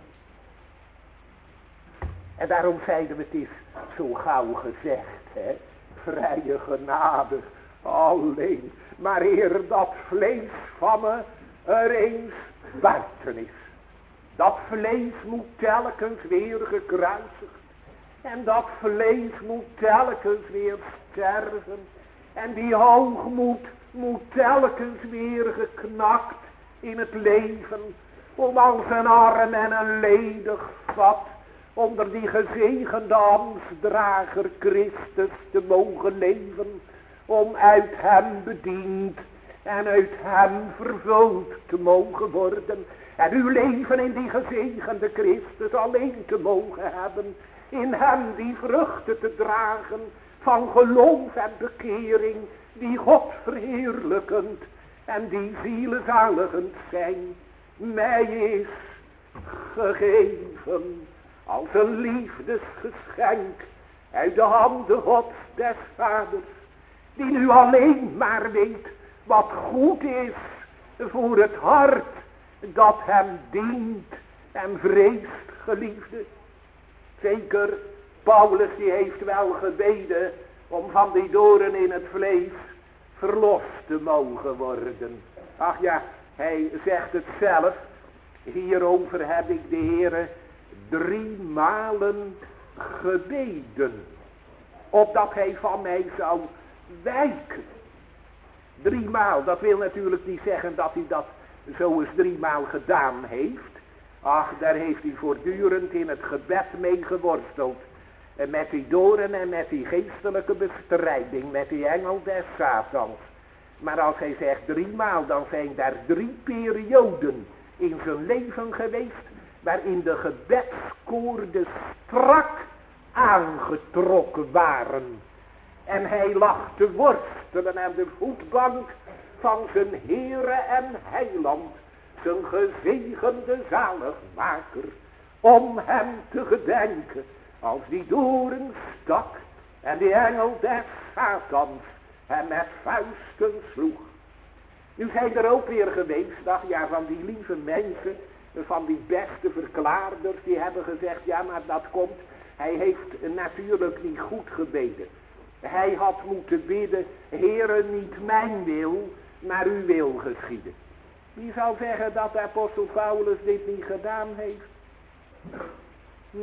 En daarom zeiden we, het is zo gauw gezegd, hè, vrije genade alleen, maar eer dat vlees van me er eens buiten is. Dat vlees moet telkens weer gekruisigd. En dat vlees moet telkens weer sterven. En die hoogmoed moet telkens weer geknakt in het leven. Om als een arm en een ledig vat onder die gezegende ambtsdrager Christus te mogen leven. Om uit hem bediend en uit hem vervuld te mogen worden. En uw leven in die gezegende Christus alleen te mogen hebben. In hem die vruchten te dragen van geloof en bekering. Die God verheerlijkend en die zielezaligend zijn. Mij is gegeven als een liefdesgeschenk uit de handen Gods des Vaders. Die nu alleen maar weet wat goed is voor het hart dat hem dient en vreest, geliefde. Zeker Paulus die heeft wel gebeden om van die doren in het vlees verlost te mogen worden. Ach ja, hij zegt het zelf. Hierover heb ik de Heere drie malen gebeden, opdat hij van mij zou wijken. Driemaal, dat wil natuurlijk niet zeggen dat hij dat zo eens driemaal gedaan heeft. Ach, daar heeft hij voortdurend in het gebed mee geworsteld. En met die doren en met die geestelijke bestrijding, met die engel des Satans. Maar als hij zegt driemaal, dan zijn daar drie perioden in zijn leven geweest, waarin de gebedskoorden strak aangetrokken waren. En hij lag te worstelen aan de voetbank van zijn Heere en Heiland, zijn gezegende zaligmaker, om hem te gedenken, als die doren stak en die engel des Satans hem met vuisten sloeg. Nu zijn er ook weer geweest, dacht ja, van die lieve mensen, van die beste verklaarders, die hebben gezegd, ja, maar dat komt, hij heeft natuurlijk niet goed gebeden. Hij had moeten bidden, Heere, niet mijn wil, maar uw wil geschieden. Wie zal zeggen dat de apostel Paulus dit niet gedaan heeft? Hm?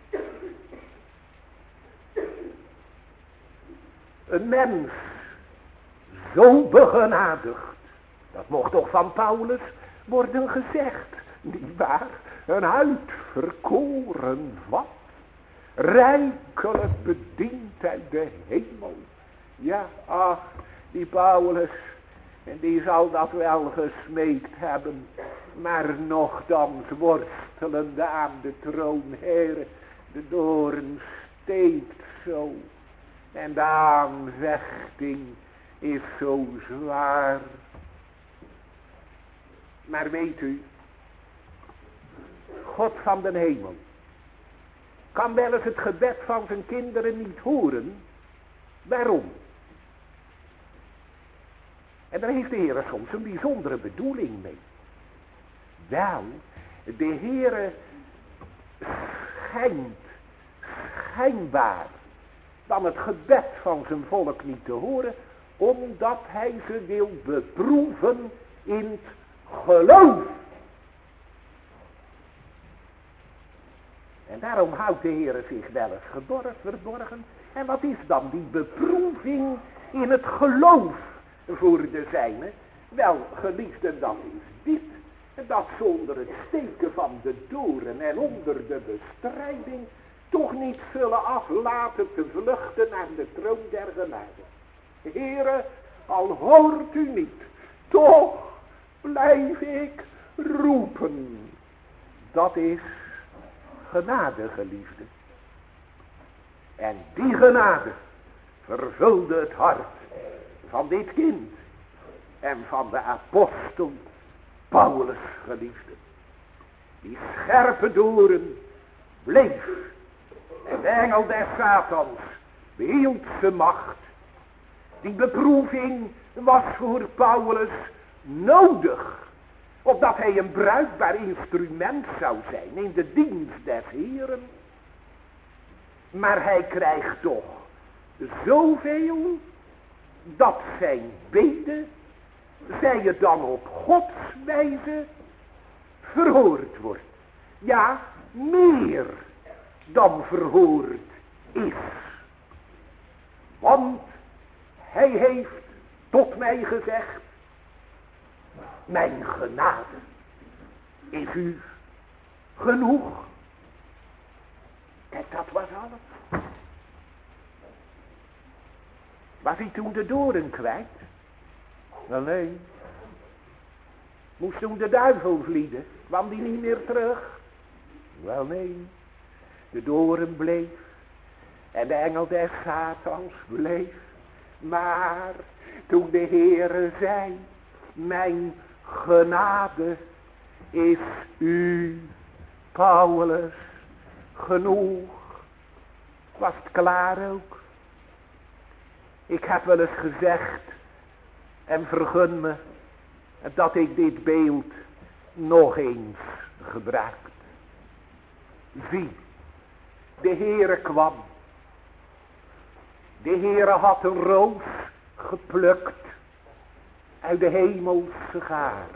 Een mens zo begenadigd, dat mocht toch van Paulus worden gezegd, niet waar? Een uitverkoren vat, rijkelijk bediend uit de hemel. Ja, ach, die Paulus, en die zal dat wel gesmeekt hebben, maar nochtans worstelende aan de troon, Heere, de doorn steekt zo, en de aanvechting is zo zwaar. Maar weet u, God van den hemel kan wel eens het gebed van zijn kinderen niet horen. Waarom? En daar heeft de Heer soms een bijzondere bedoeling mee. Wel, de Heer schijnt schijnbaar dan het gebed van zijn volk niet te horen, omdat hij ze wil beproeven in het geloof. En daarom houdt de Heer zich wel eens geborgen, verborgen. En wat is dan die beproeving in het geloof voor de zijne? Wel, geliefden, dat is dit. Dat zonder het steken van de doren en onder de bestrijding toch niet zullen aflaten te vluchten naar de troon der genade. Heere, al hoort u niet, toch blijf ik roepen. Dat is genade, geliefde. En die genade vervulde het hart van dit kind en van de apostel Paulus, geliefde. Die scherpe doren bleef en de engel des Satans behield zijn macht. Die beproeving was voor Paulus nodig, opdat hij een bruikbaar instrument zou zijn in de dienst des Heeren. Maar hij krijgt toch zoveel dat zijn bede, zij het dan op Gods wijze, verhoord wordt. Ja, meer dan verhoord is. Want hij heeft tot mij gezegd, mijn genade is u genoeg. Kijk, dat was alles. Was hij toen de doren kwijt? Wel nee. Moest toen de duivel vlieden? Kwam die niet meer terug? Wel nee. De doren bleef. En de engel des Satans bleef. Maar toen de Heere zei, mijn genade is u, Paulus, genoeg. Was het klaar ook? Ik heb wel eens gezegd, en vergun me, dat ik dit beeld nog eens gebruik. Zie, de Heere kwam De Heere had een roos geplukt uit de hemelse gaarde.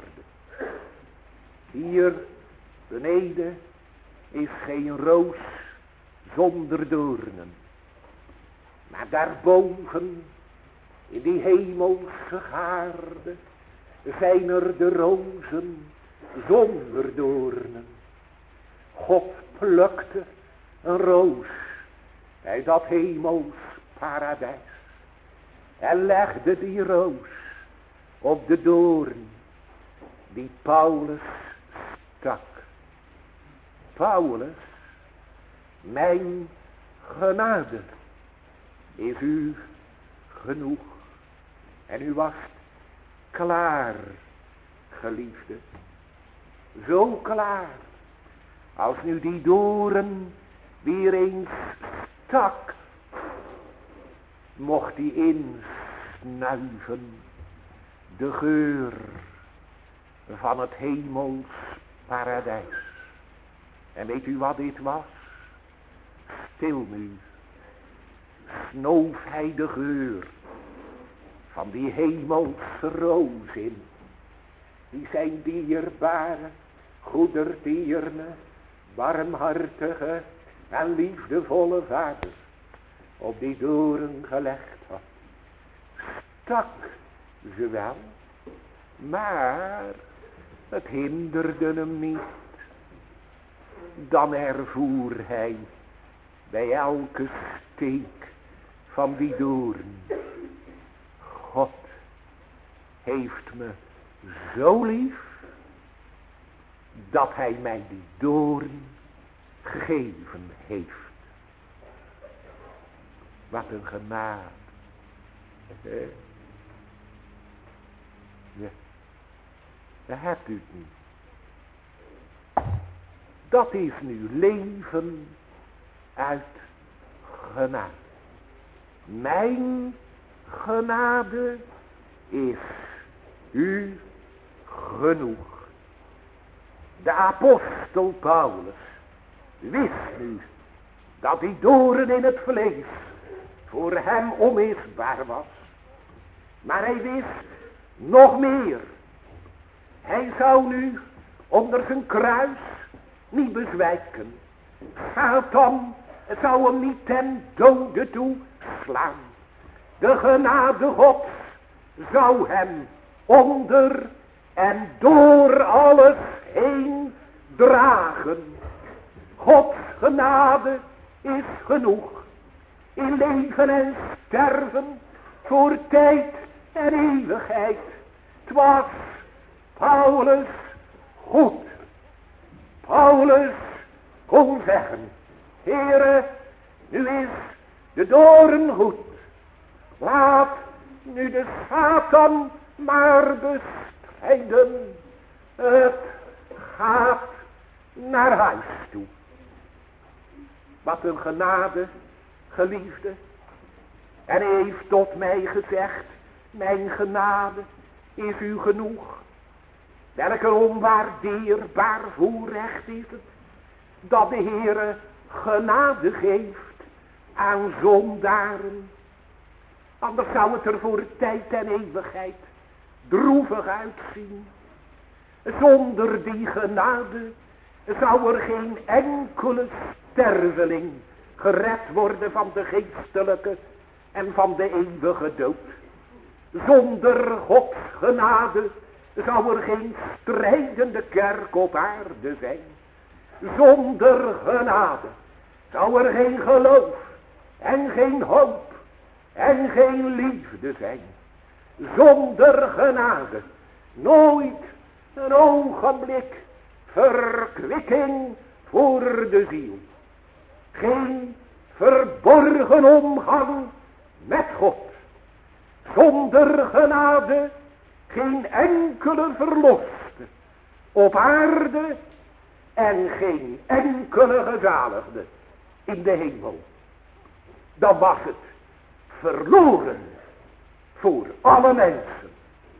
Hier beneden is geen roos zonder doornen. Maar daarboven in die hemelse gaarde zijn er de rozen zonder doornen. God plukte een roos uit dat hemels paradijs en legde die roos op de doorn die Paulus stak. Paulus, mijn genade is u genoeg. En u was klaar, geliefde. Zo klaar, als nu die doorn weer eens stak, mocht die insnuiven de geur van het hemels paradijs. En weet u wat dit was? Stil nu snoof hij de geur van die hemelse roos in, die zijn dierbare, goedertierne, barmhartige en liefdevolle vader op die doorn gelegd had. Stak ze wel, maar het hinderde hem niet. Dan ervoer hij bij elke steek van die doorn: God heeft me zo lief dat hij mij die doorn gegeven heeft. Wat een genade. Eh, ja, dat hebt u het niet. Dat is nu leven uit genade. Mijn genade is u genoeg. De apostel Paulus wist nu dat die doorn in het vlees voor hem onmisbaar was. Maar hij wist nog meer. Hij zou nu onder zijn kruis niet bezwijken. Satan zou hem niet ten dode toe slaan. De genade Gods zou hem onder en door alles heen dragen. Gods genade is genoeg in leven en sterven, voor tijd en eeuwigheid. 'Twas Paulus goed. Paulus kon zeggen: Heere, nu is de doorn goed. Laat nu de Satan maar bestrijden. Het gaat naar huis toe. Wat een genade, geliefde. En hij heeft tot mij gezegd: mijn genade is u genoeg. Welk een onwaardeerbaar voorrecht is het dat de Heere genade geeft aan zondaren. Anders zou het er voor tijd en eeuwigheid droevig uitzien. Zonder die genade zou er geen enkele sterveling gered worden van de geestelijke en van de eeuwige dood. Zonder Gods genade zou er geen strijdende kerk op aarde zijn. Zonder genade zou er geen geloof en geen hoop en geen liefde zijn. Zonder genade nooit een ogenblik verkwikking voor de ziel. Geen verborgen omgang met God. Zonder genade geen enkele verloste op aarde en geen enkele gezaligde in de hemel. Dan was het verloren voor alle mensen.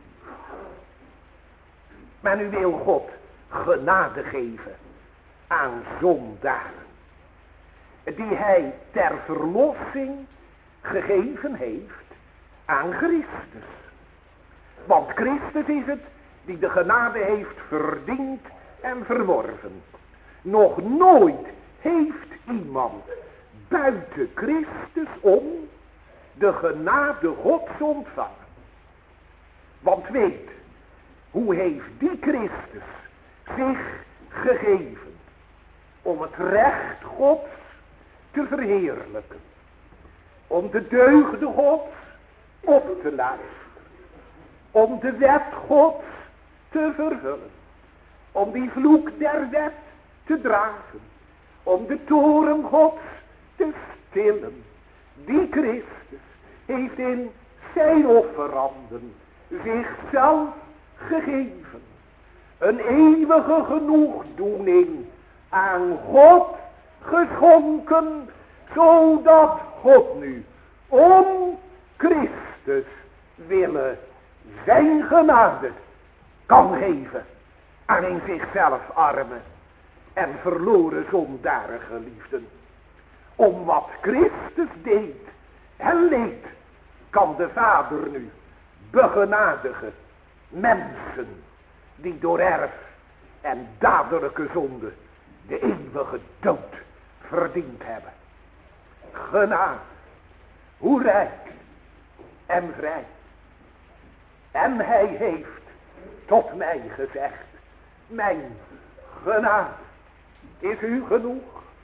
Maar nu wil God genade geven aan zondaren, die hij ter verlossing gegeven heeft aan Christus. Want Christus is het die de genade heeft verdiend en verworven. Nog nooit heeft iemand buiten Christus om de genade Gods ontvangen. Want weet, hoe heeft die Christus zich gegeven om het recht Gods te verheerlijken. Om de deugden Gods op te luisteren. Om de wet Gods te vervullen. Om die vloek der wet te dragen. Om de toorn Gods te stillen. Die Christus heeft in zijn offeranden zichzelf gegeven. Een eeuwige genoegdoening aan God geschonken, zodat God nu om Christus willen zijn genade kan geven aan in zichzelf arme en verloren zondarige liefden. Om wat Christus deed en leed, kan de Vader nu begenadigen mensen die door erf en dadelijke zonde de eeuwige dood verdiend hebben. Genade, hoe rijk en vrij. En hij heeft tot mij gezegd, mijn genade is u genoeg.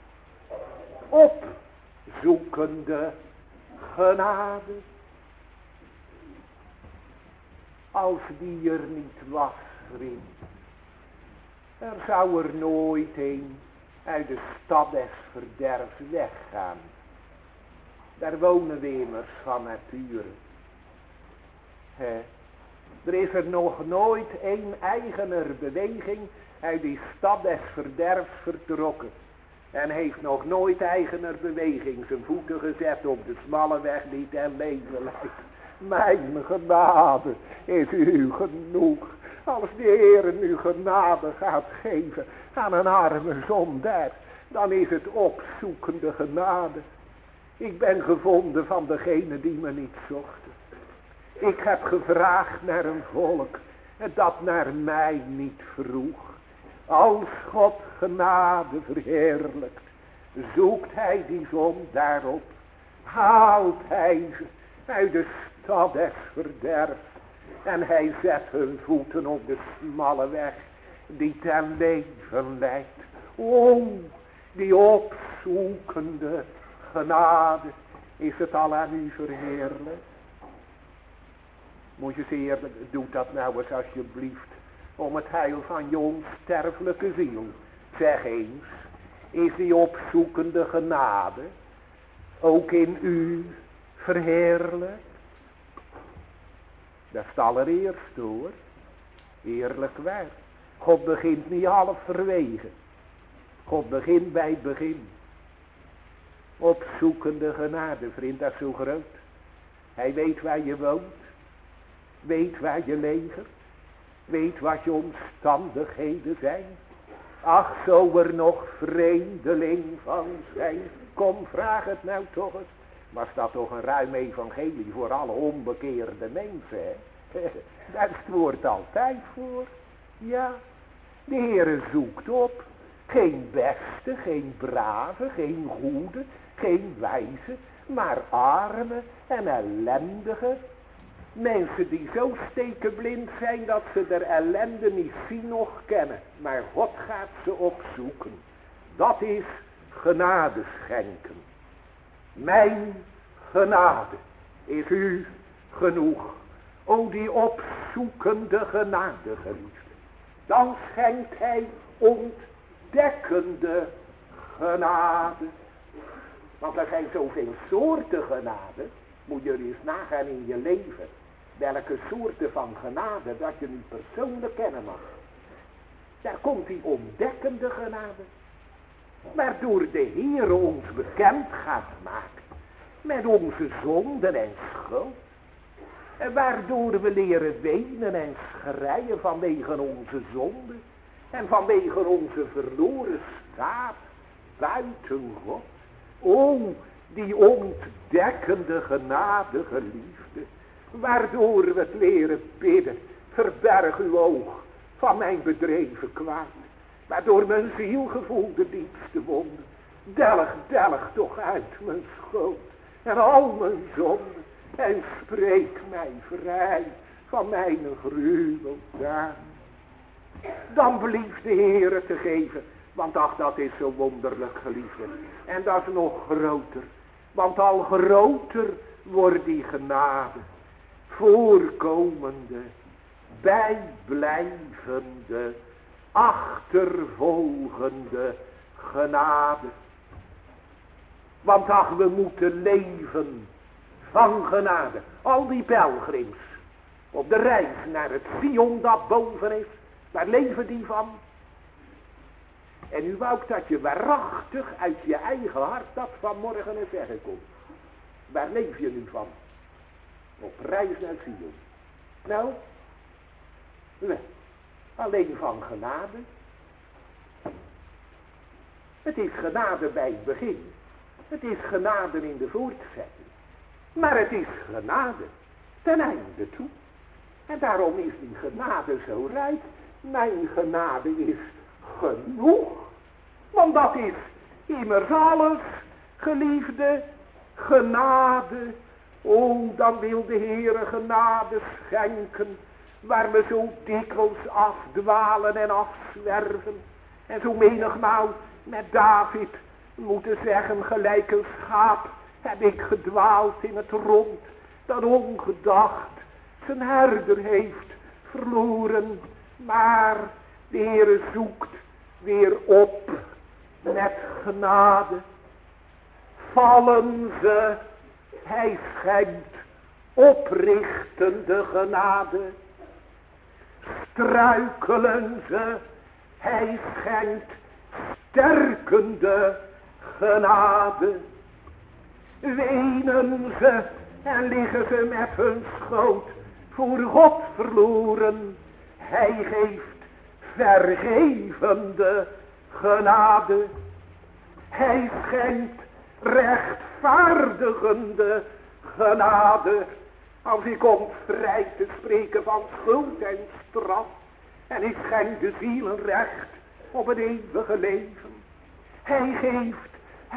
Opzoekende genade. Als die er niet was, vriend, er zou er nooit een uit de stad des verderfs weggaan. Daar wonen we immers van nature. He. Er is er nog nooit een eigener beweging uit die stad des verderfs vertrokken. En heeft nog nooit eigener beweging zijn voeten gezet op de smalle weg die ten leven leidt. Mijn genade is u genoeg. Als de Heer u genade gaat geven aan een arme zondaar, dan is het opzoekende genade. Ik ben gevonden van degene die me niet zochten. Ik heb gevraagd naar een volk dat naar mij niet vroeg. Als God genade verheerlijkt, zoekt hij die zondaar op, haalt hij ze uit de stad des verderfs en hij zet hun voeten op de smalle weg die ten leven leidt. O, die opzoekende genade, is het al aan u verheerlijkt? Moet je eens eerlijk, doe dat nou eens alsjeblieft, om het heil van je onsterfelijke ziel. Zeg eens, is die opzoekende genade ook in u verheerlijkt? Dat is het allereerste hoor, eerlijk waar. God begint niet halverwege. God begint bij het begin. Opzoekende genade, vriend, dat is zo groot. Hij weet waar je woont. Weet waar je leger. Weet wat je omstandigheden zijn. Ach, zo er nog vreemdeling van zijn. Kom, vraag het nou toch eens. Was dat toch een ruim evangelie voor alle onbekeerde mensen, hè? Daar is het woord altijd voor. Ja, de Heere zoekt op. Geen beste, geen brave, geen goede, geen wijze, maar arme en ellendige. Mensen die zo stekenblind zijn dat ze der ellende niet zien noch kennen. Maar God gaat ze opzoeken. Dat is genade schenken. Mijn genade is u genoeg. O die opzoekende genade, geliefde. Dan schenkt hij ontdekkende genade. Want er zijn zoveel soorten genade. Moet je eens nagaan in je leven. Welke soorten van genade dat je nu persoonlijk kennen mag. Daar komt die ontdekkende genade. Waardoor de Heer ons bekend gaat maken. Met onze zonden en schuld. En waardoor we leren wenen en schreien vanwege onze zonden. En vanwege onze verloren staat buiten God. O, die ontdekkende genadige liefde, waardoor we het leren bidden, verberg uw oog van mijn bedreven kwaad, waardoor mijn ziel gevoelde diepste wonden, delg, delg toch uit mijn schoot en al mijn zonden, en spreek mij vrij van mijn gruweldaad. Dan blieft de Heere te geven, want ach, dat is zo wonderlijk, geliefde. En dat is nog groter, want al groter wordt die genade, voorkomende, bijblijvende, achtervolgende genade. Want ach, we moeten leven van genade. Al die pelgrims op de reis naar het Sion dat boven is, waar leven die van? En nu wou ik dat je waarachtig uit je eigen hart dat vanmorgen eens zeggen kon. Waar leef je nu van? Op reis naar Sion. Nou, nee, alleen van genade. Het is genade bij het begin. Het is genade in de voortzetting. Maar het is genade ten einde toe. En daarom is die genade zo rijk. Mijn genade is genoeg. Want dat is immers alles, geliefde, genade. O, dan wil de Heere genade schenken, waar we zo dikwijls afdwalen en afzwerven. En zo menigmaal met David moeten zeggen, gelijk een schaap heb ik gedwaald in het rond, dat ongedacht zijn herder heeft verloren. Maar de Heere zoekt weer op met genade. Vallen ze, hij schenkt oprichtende genade. Struikelen ze, hij schenkt sterkende genade. Wenen ze en liggen ze met hun schoot voor God verloren. Hij geeft vergevende genade. Hij schenkt rechtvaardigende genade. Als ik kom vrij te spreken van schuld en straf. En ik schenk de zielen recht op het eeuwige leven. Hij geeft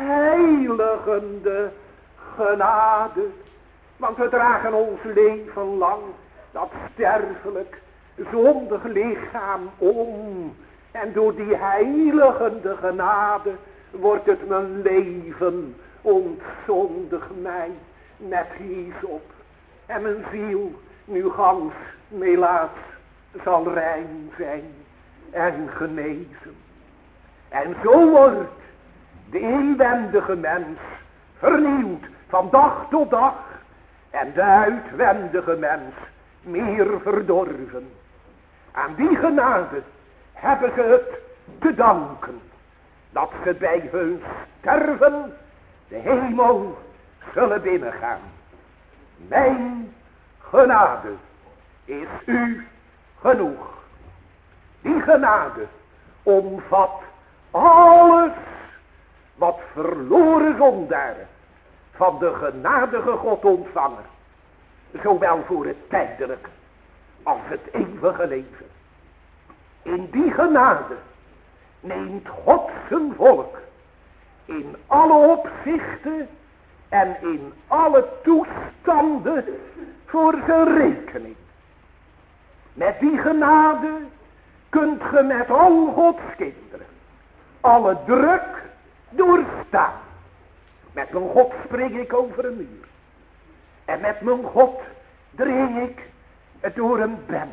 heiligende genade. Want we dragen ons leven lang dat sterfelijk zondig lichaam om. En door die heiligende genade wordt het mijn leven ontzondig mij met hyssop. En mijn ziel nu gans melaats zal rein zijn en genezen. En zo wordt de inwendige mens vernieuwd van dag tot dag. En de uitwendige mens meer verdorven. Aan die genade hebben ze het te danken, dat ze bij hun sterven de hemel zullen binnengaan. Mijn genade is u genoeg. Die genade omvat alles wat verloren zondaren van de genadige God ontvangen, zowel voor het tijdelijke als het eeuwige leven. In die genade neemt God zijn volk in alle opzichten en in alle toestanden voor zijn rekening. Met die genade kunt ge met al Gods kinderen alle druk doorstaan. Met mijn God spreek ik over een muur. En met mijn God dreig ik het door een bend.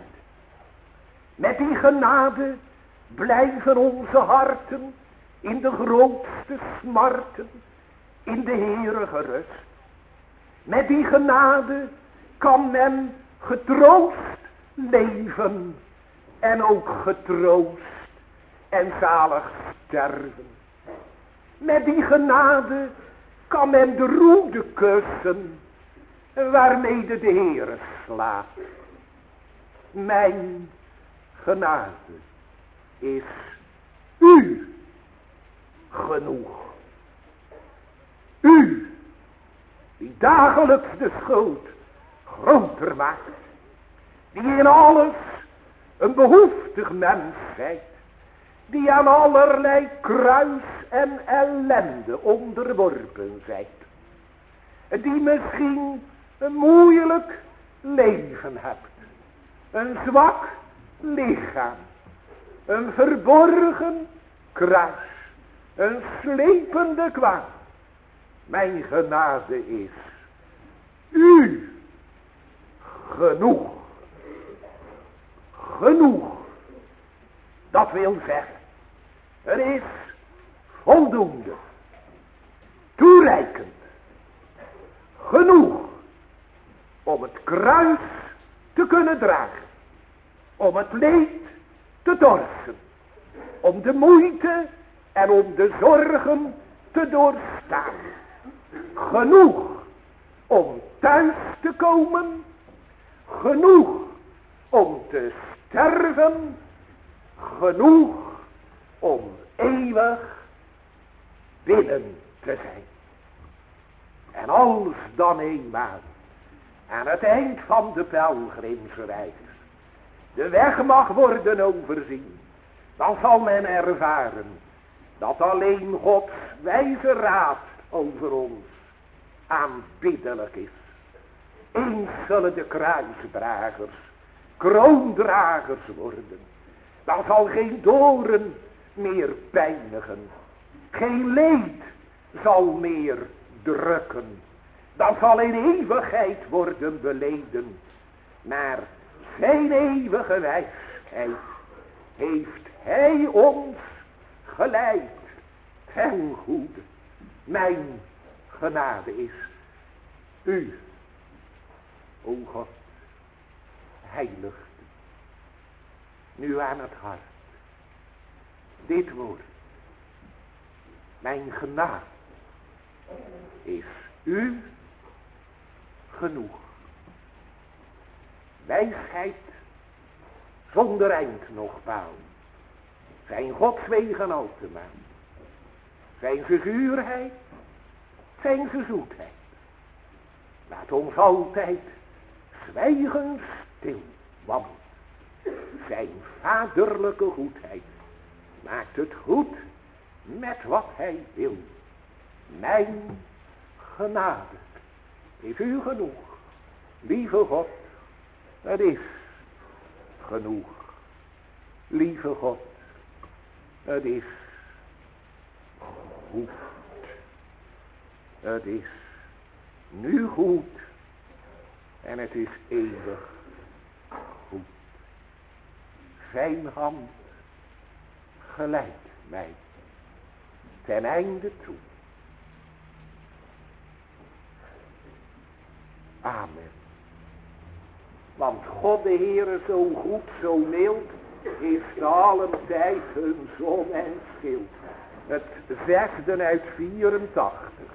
Met die genade blijven onze harten in de grootste smarten in de Heere gerust. Met die genade kan men getroost leven en ook getroost en zalig sterven. Met die genade kan men de roede kussen waarmede de Heere slaapt. Mijn genade is u genoeg. U die dagelijks de schuld groter maakt, die in alles een behoeftig mens zijt, die aan allerlei kruis en ellende onderworpen zijt, die misschien een moeilijk leven hebt, een zwak lichaam, een verborgen kruis, een slepende kwaal. Mijn genade is u genoeg. Genoeg. Dat wil zeggen, er is voldoende, toereikend, genoeg om het kruis te kunnen dragen, om het leed te dorsen, om de moeite en om de zorgen te doorstaan. Genoeg om thuis te komen, genoeg om te sterven, genoeg om eeuwig binnen te zijn. En als dan eenmaal aan het eind van de pelgrimsreis de weg mag worden overzien, dan zal men ervaren dat alleen Gods wijze raad over ons aanbiddelijk is. Eens zullen de kruisdragers kroondragers worden. Dan zal geen doorn meer pijnigen, geen leed zal meer drukken. Dan zal in eeuwigheid worden beleden. Naar zijn eeuwige wijsheid heeft hij ons geleid ten goede. Mijn genade is u, o God, heiligt nu aan het hart dit woord. Mijn genade is u genoeg. Wijsheid zonder eind nog paal. Zijn Gods wegen al te maan. Zijn ze zuurheid, zijn ze zoetheid. Laat ons altijd zwijgen stil, want zijn vaderlijke goedheid maakt het goed met wat hij wil. Mijn genade is u genoeg. Lieve God, het is genoeg. Lieve God, het is goed. Het is nu goed en het is eeuwig goed. Zijn hand geleidt mij ten einde toe. Amen. Want God de Heere zo goed, zo mild, is te allen tijd hun zon en schild. Het zesde uit vierentachtig.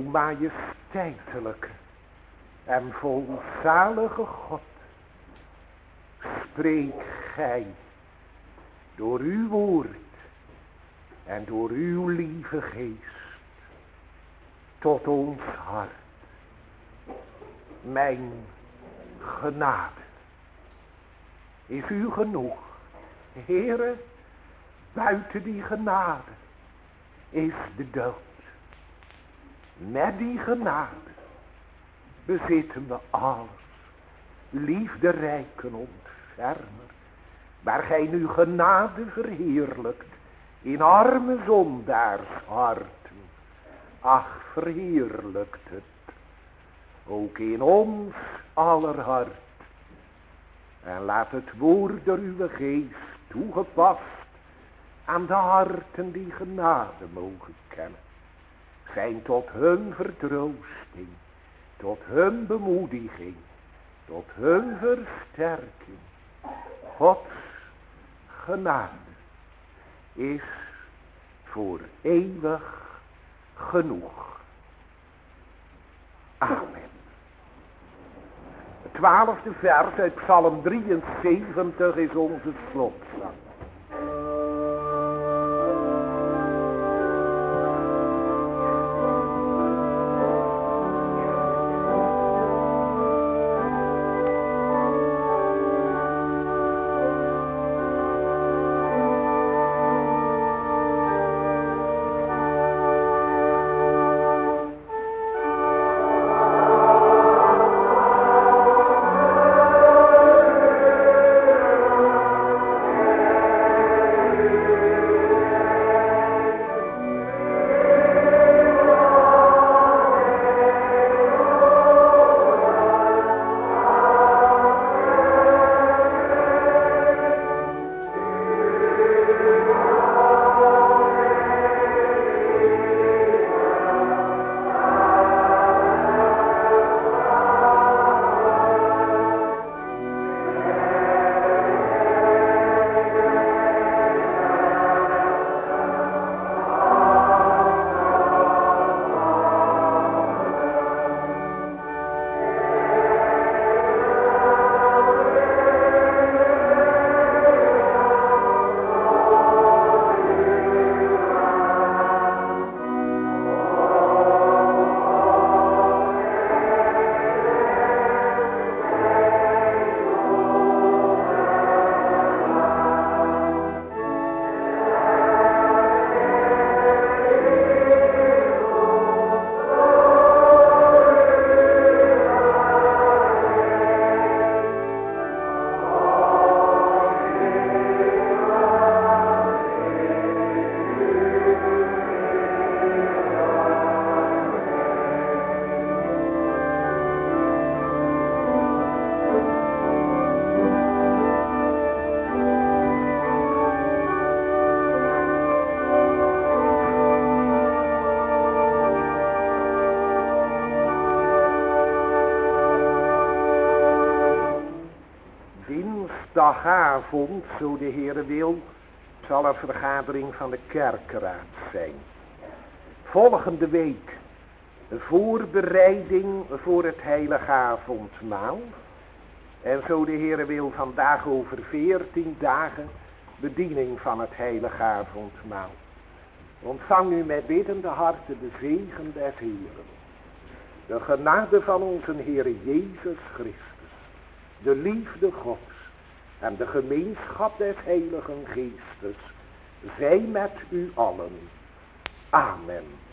majesteitelijke en volzalige God, spreek gij door uw woord en door uw lieve geest tot ons hart. Mijn genade is u genoeg. Heere, buiten die genade is de dood. Met die genade bezitten we alles. Liefderijken ontfermer. Waar gij nu genade verheerlijkt in arme zondaars harten. Ach, verheerlijkt het ook in ons aller hart. En laat het woord door uw geest toegepast aan de harten die genade mogen kennen. Zijn tot hun vertroosting, tot hun bemoediging, tot hun versterking. Gods genade is voor eeuwig genoeg. Amen. Het twaalfde vers uit Psalm drieënzeventig is onze slotzang. Dinsdagavond, zo de Heere wil, zal er vergadering van de kerkraad zijn. Volgende week een voorbereiding voor het heilige avondmaal. En zo de Heere wil, vandaag over veertien dagen bediening van het heilige avondmaal. Ontvang u met biddende harten de zegen des Heeren. De genade van onze Heere Jezus Christus, de liefde Gods en de gemeenschap des Heiligen Geestes, zij met u allen. Amen.